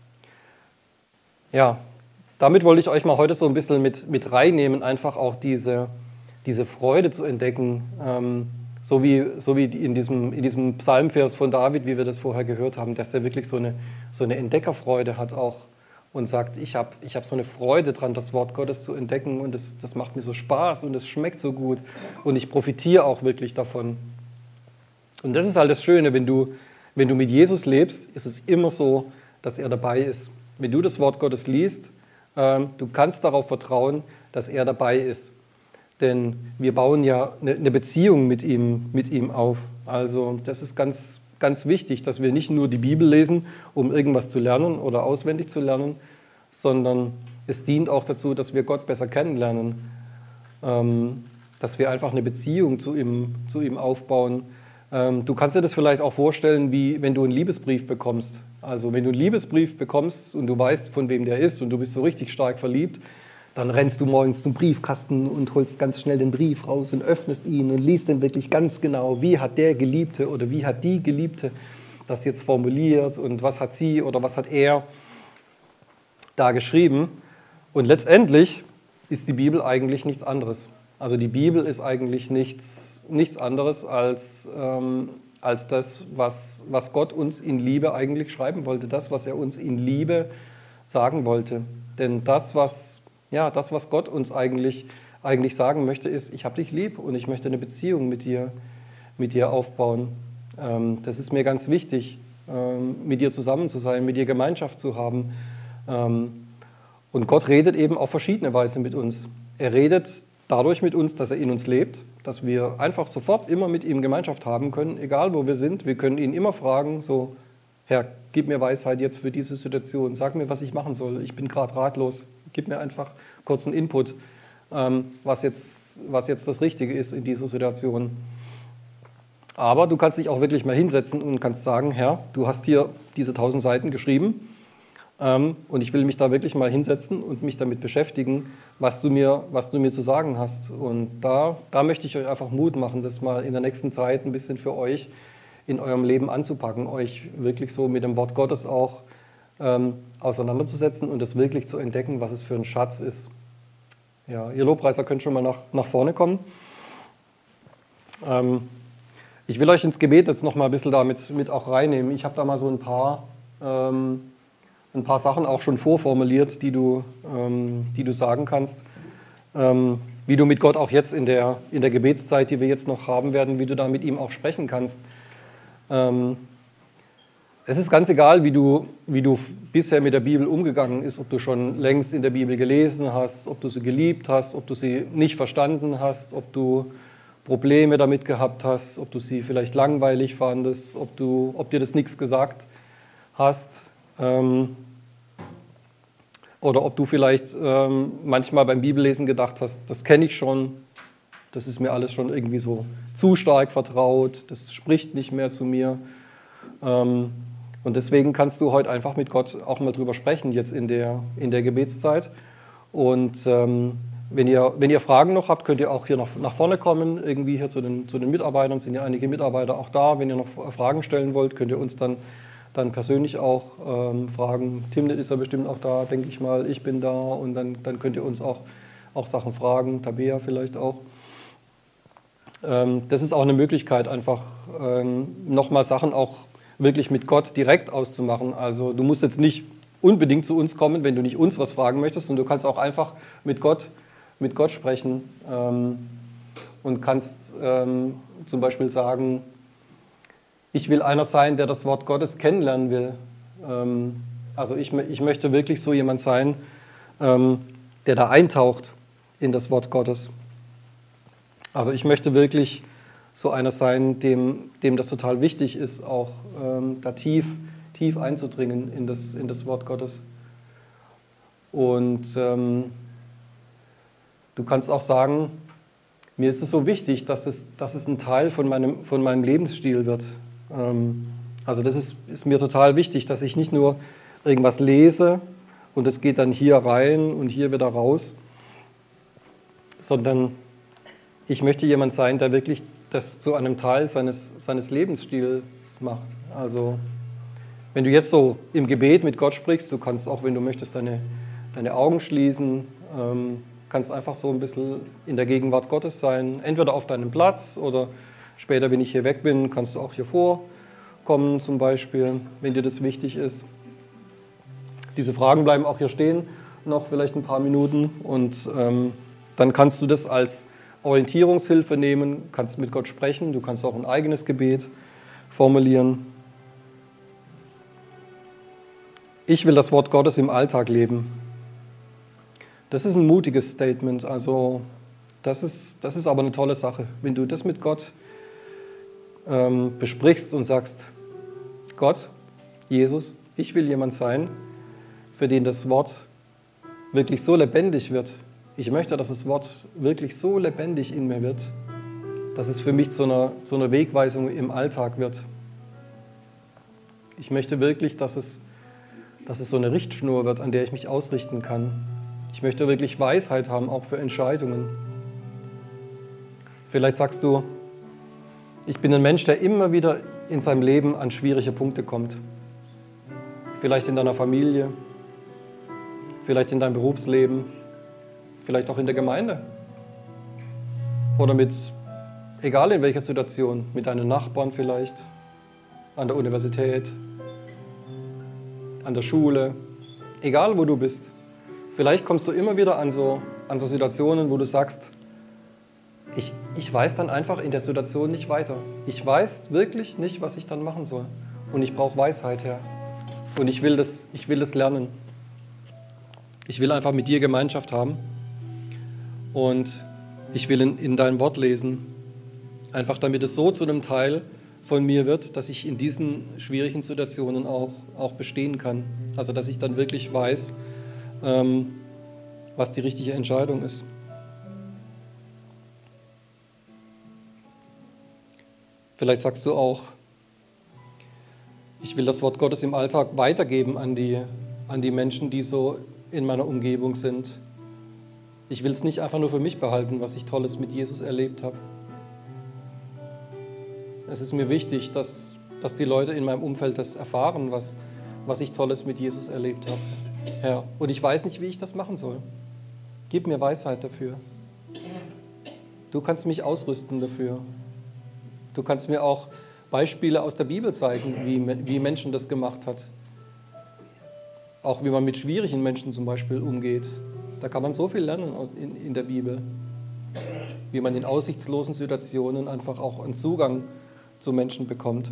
Ja, damit wollte ich euch mal heute so ein bisschen mit, mit reinnehmen, einfach auch diese, diese Freude zu entdecken, ähm, So wie, so wie in, diesem, in diesem Psalmvers von David, wie wir das vorher gehört haben, dass der wirklich so eine, so eine Entdeckerfreude hat auch und sagt, ich habe ich hab so eine Freude dran, das Wort Gottes zu entdecken und das, das macht mir so Spaß und es schmeckt so gut und ich profitiere auch wirklich davon. Und das ist halt das Schöne, wenn du, wenn du mit Jesus lebst, ist es immer so, dass er dabei ist. Wenn du das Wort Gottes liest, ähm, du kannst darauf vertrauen, dass er dabei ist. Denn wir bauen ja eine Beziehung mit ihm, mit ihm auf. Also das ist ganz, ganz wichtig, dass wir nicht nur die Bibel lesen, um irgendwas zu lernen oder auswendig zu lernen, sondern es dient auch dazu, dass wir Gott besser kennenlernen, ähm, dass wir einfach eine Beziehung zu ihm, zu ihm aufbauen. Ähm, du kannst dir das vielleicht auch vorstellen, wie wenn du einen Liebesbrief bekommst. Also wenn du einen Liebesbrief bekommst und du weißt, von wem der ist und du bist so richtig stark verliebt, dann rennst du morgens zum Briefkasten und holst ganz schnell den Brief raus und öffnest ihn und liest den wirklich ganz genau. Wie hat der Geliebte oder wie hat die Geliebte das jetzt formuliert und was hat sie oder was hat er da geschrieben? Und letztendlich ist die Bibel eigentlich nichts anderes. Also die Bibel ist eigentlich nichts, nichts anderes als, ähm, als das, was, was Gott uns in Liebe eigentlich schreiben wollte. Das, was er uns in Liebe sagen wollte. Denn das, was, ja, das, was Gott uns eigentlich, eigentlich sagen möchte, ist, ich habe dich lieb und ich möchte eine Beziehung mit dir, mit dir aufbauen. Ähm, das ist mir ganz wichtig, ähm, mit dir zusammen zu sein, mit dir Gemeinschaft zu haben. Ähm, und Gott redet eben auf verschiedene Weise mit uns. Er redet dadurch mit uns, dass er in uns lebt, dass wir einfach sofort immer mit ihm Gemeinschaft haben können, egal wo wir sind. Wir können ihn immer fragen, so, Herr, gib mir Weisheit jetzt für diese Situation, sag mir, was ich machen soll, ich bin gerade ratlos, gib mir einfach kurz einen Input, ähm, was jetzt, was jetzt das Richtige ist in dieser Situation. Aber du kannst dich auch wirklich mal hinsetzen und kannst sagen, Herr, du hast hier diese tausend Seiten geschrieben, Ähm, und ich will mich da wirklich mal hinsetzen und mich damit beschäftigen, was du mir, was du mir zu sagen hast. Und da, da möchte ich euch einfach Mut machen, das mal in der nächsten Zeit ein bisschen für euch in eurem Leben anzupacken, euch wirklich so mit dem Wort Gottes auch ähm, auseinanderzusetzen und das wirklich zu entdecken, was es für ein Schatz ist. Ja, ihr Lobpreiser könnt schon mal nach, nach vorne kommen. Ähm, ich will euch ins Gebet jetzt noch mal ein bisschen damit mit auch reinnehmen. Ich habe da mal so ein paar... Ähm, ein paar Sachen auch schon vorformuliert, die du, ähm, die du sagen kannst, ähm, wie du mit Gott auch jetzt in der, in der Gebetszeit, die wir jetzt noch haben werden, wie du da mit ihm auch sprechen kannst. Ähm, es ist ganz egal, wie du, wie du bisher mit der Bibel umgegangen bist, ob du schon längst in der Bibel gelesen hast, ob du sie geliebt hast, ob du sie nicht verstanden hast, ob du Probleme damit gehabt hast, ob du sie vielleicht langweilig fandest, ob, du, ob dir das nichts gesagt hast. Ähm, oder ob du vielleicht ähm, manchmal beim Bibellesen gedacht hast, das kenne ich schon, das ist mir alles schon irgendwie so zu stark vertraut, das spricht nicht mehr zu mir. Ähm, und deswegen kannst du heute einfach mit Gott auch mal drüber sprechen, jetzt in der, in der Gebetszeit. Und ähm, wenn ihr, wenn ihr Fragen noch habt, könnt ihr auch hier nach, nach vorne kommen, irgendwie hier zu den, zu den Mitarbeitern, sind ja einige Mitarbeiter auch da. Wenn ihr noch Fragen stellen wollt, könnt ihr uns dann dann persönlich auch ähm, fragen. Timnit ist ja bestimmt auch da, denke ich mal. Ich bin da und dann, dann könnt ihr uns auch, auch Sachen fragen, Tabea vielleicht auch. Ähm, das ist auch eine Möglichkeit, einfach ähm, nochmal Sachen auch wirklich mit Gott direkt auszumachen. Also du musst jetzt nicht unbedingt zu uns kommen, wenn du nicht uns was fragen möchtest, und du kannst auch einfach mit Gott, mit Gott sprechen ähm, und kannst ähm, zum Beispiel sagen, ich will einer sein, der das Wort Gottes kennenlernen will. Ähm, also ich, ich möchte wirklich so jemand sein, ähm, der da eintaucht in das Wort Gottes. Also ich möchte wirklich so einer sein, dem, dem das total wichtig ist, auch ähm, da tief, tief einzudringen in das, in das Wort Gottes. Und ähm, du kannst auch sagen, mir ist es so wichtig, dass es, dass es ein Teil von meinem, von meinem Lebensstil wird. Also das ist, ist mir total wichtig, dass ich nicht nur irgendwas lese und es geht dann hier rein und hier wieder raus, sondern ich möchte jemand sein, der wirklich das zu einem Teil seines, seines Lebensstils macht. Also wenn du jetzt so im Gebet mit Gott sprichst, du kannst auch, wenn du möchtest, deine, deine Augen schließen, ähm, kannst einfach so ein bisschen in der Gegenwart Gottes sein, entweder auf deinem Platz oder später, wenn ich hier weg bin, kannst du auch hier vorkommen zum Beispiel, wenn dir das wichtig ist. Diese Fragen bleiben auch hier stehen, noch vielleicht ein paar Minuten, und ähm, dann kannst du das als Orientierungshilfe nehmen, kannst mit Gott sprechen, du kannst auch ein eigenes Gebet formulieren. Ich will das Wort Gottes im Alltag leben. Das ist ein mutiges Statement, also das ist, das ist aber eine tolle Sache, wenn du das mit Gott ähm, besprichst und sagst, Gott, Jesus, ich will jemand sein, für den das Wort wirklich so lebendig wird. Ich möchte, dass das Wort wirklich so lebendig in mir wird, dass es für mich zu einer, zu einer Wegweisung im Alltag wird. Ich möchte wirklich, dass es, dass es so eine Richtschnur wird, an der ich mich ausrichten kann. Ich möchte wirklich Weisheit haben, auch für Entscheidungen. Vielleicht sagst du, ich bin ein Mensch, der immer wieder in seinem Leben an schwierige Punkte kommt. Vielleicht in deiner Familie, vielleicht in deinem Berufsleben, vielleicht auch in der Gemeinde. Oder mit, egal in welcher Situation, mit deinen Nachbarn vielleicht, an der Universität, an der Schule, egal wo du bist. Vielleicht kommst du immer wieder an so, an so Situationen, wo du sagst, ich, ich weiß dann einfach in der Situation nicht weiter. Ich weiß wirklich nicht, was ich dann machen soll. Und ich brauche Weisheit, Herr. Und ich will das, ich will das lernen. Ich will einfach mit dir Gemeinschaft haben. Und ich will in, in dein Wort lesen. Einfach damit es so zu einem Teil von mir wird, dass ich in diesen schwierigen Situationen auch, auch bestehen kann. Also dass ich dann wirklich weiß, ähm, was die richtige Entscheidung ist. Vielleicht sagst du auch, ich will das Wort Gottes im Alltag weitergeben an die, an die Menschen, die so in meiner Umgebung sind. Ich will es nicht einfach nur für mich behalten, was ich Tolles mit Jesus erlebt habe. Es ist mir wichtig, dass, dass die Leute in meinem Umfeld das erfahren, was, was ich Tolles mit Jesus erlebt habe. Ja, und ich weiß nicht, wie ich das machen soll. Gib mir Weisheit dafür. Du kannst mich ausrüsten dafür. Du kannst mir auch Beispiele aus der Bibel zeigen, wie, wie Menschen das gemacht hat. Auch wie man mit schwierigen Menschen zum Beispiel umgeht. Da kann man so viel lernen in, in der Bibel. Wie man in aussichtslosen Situationen einfach auch einen Zugang zu Menschen bekommt.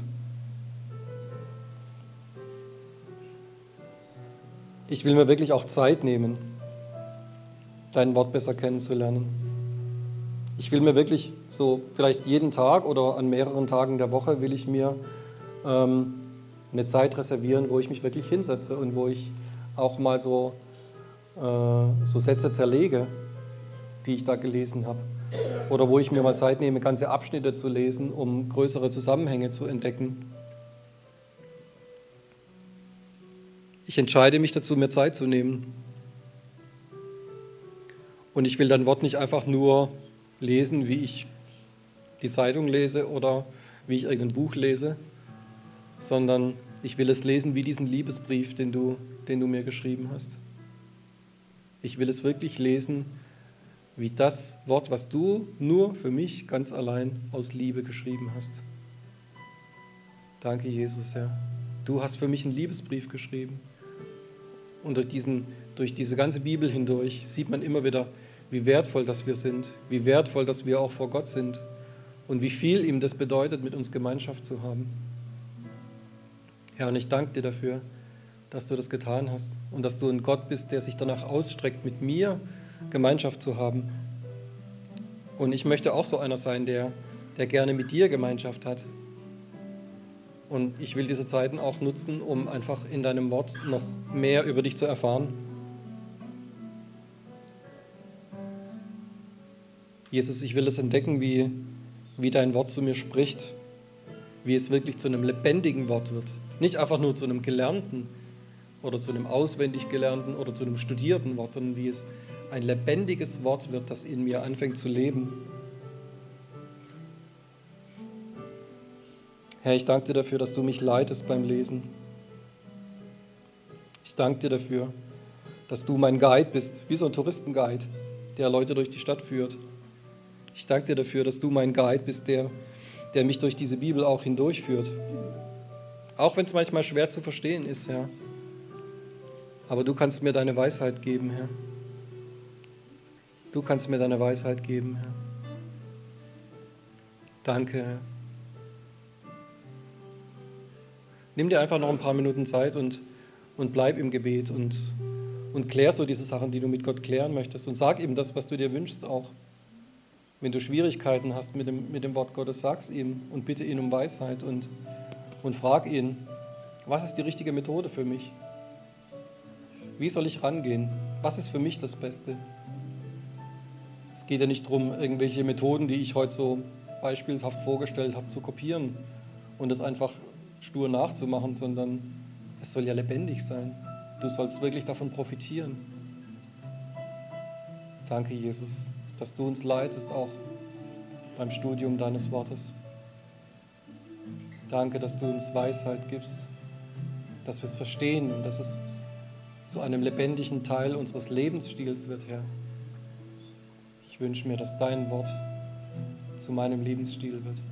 Ich will mir wirklich auch Zeit nehmen, dein Wort besser kennenzulernen. Ich will mir wirklich so vielleicht jeden Tag oder an mehreren Tagen der Woche will ich mir ähm, eine Zeit reservieren, wo ich mich wirklich hinsetze und wo ich auch mal so, äh, so Sätze zerlege, die ich da gelesen habe. Oder wo ich mir mal Zeit nehme, ganze Abschnitte zu lesen, um größere Zusammenhänge zu entdecken. Ich entscheide mich dazu, mir Zeit zu nehmen. Und ich will dein Wort nicht einfach nur lesen, wie ich die Zeitung lese oder wie ich irgendein Buch lese, sondern ich will es lesen wie diesen Liebesbrief, den du, den du mir geschrieben hast. Ich will es wirklich lesen wie das Wort, was du nur für mich ganz allein aus Liebe geschrieben hast. Danke, Jesus, Herr. Du hast für mich einen Liebesbrief geschrieben. Und durch, diesen, durch diese ganze Bibel hindurch sieht man immer wieder, wie wertvoll das wir sind, wie wertvoll dass wir auch vor Gott sind und wie viel ihm das bedeutet, mit uns Gemeinschaft zu haben. Herr, und ich danke dir dafür, dass du das getan hast und dass du ein Gott bist, der sich danach ausstreckt, mit mir Gemeinschaft zu haben. Und ich möchte auch so einer sein, der, der gerne mit dir Gemeinschaft hat. Und ich will diese Zeiten auch nutzen, um einfach in deinem Wort noch mehr über dich zu erfahren. Jesus, ich will es entdecken, wie, wie dein Wort zu mir spricht, wie es wirklich zu einem lebendigen Wort wird. Nicht einfach nur zu einem gelernten oder zu einem auswendig gelernten oder zu einem studierten Wort, sondern wie es ein lebendiges Wort wird, das in mir anfängt zu leben. Herr, ich danke dir dafür, dass du mich leitest beim Lesen. Ich danke dir dafür, dass du mein Guide bist, wie so ein Touristenguide, der Leute durch die Stadt führt. Ich danke dir dafür, dass du mein Guide bist, der, der mich durch diese Bibel auch hindurchführt. Auch wenn es manchmal schwer zu verstehen ist, Herr. Aber du kannst mir deine Weisheit geben, Herr. Du kannst mir deine Weisheit geben, Herr. Danke, Herr. Nimm dir einfach noch ein paar Minuten Zeit und, und bleib im Gebet und, und klär so diese Sachen, die du mit Gott klären möchtest. Und sag ihm das, was du dir wünschst auch. Wenn du Schwierigkeiten hast mit dem, mit dem Wort Gottes, sag's ihm und bitte ihn um Weisheit und, und frag ihn, Was ist die richtige Methode für mich? Wie soll ich rangehen? Was ist für mich das Beste? Es geht ja nicht darum, irgendwelche Methoden, die ich heute so beispielhaft vorgestellt habe, zu kopieren und das einfach stur nachzumachen, sondern es soll ja lebendig sein. Du sollst wirklich davon profitieren. Danke, Jesus, dass du uns leitest, auch beim Studium deines Wortes. Danke, dass du uns Weisheit gibst, dass wir es verstehen und dass es zu einem lebendigen Teil unseres Lebensstils wird, Herr. Ich wünsche mir, dass dein Wort zu meinem Lebensstil wird.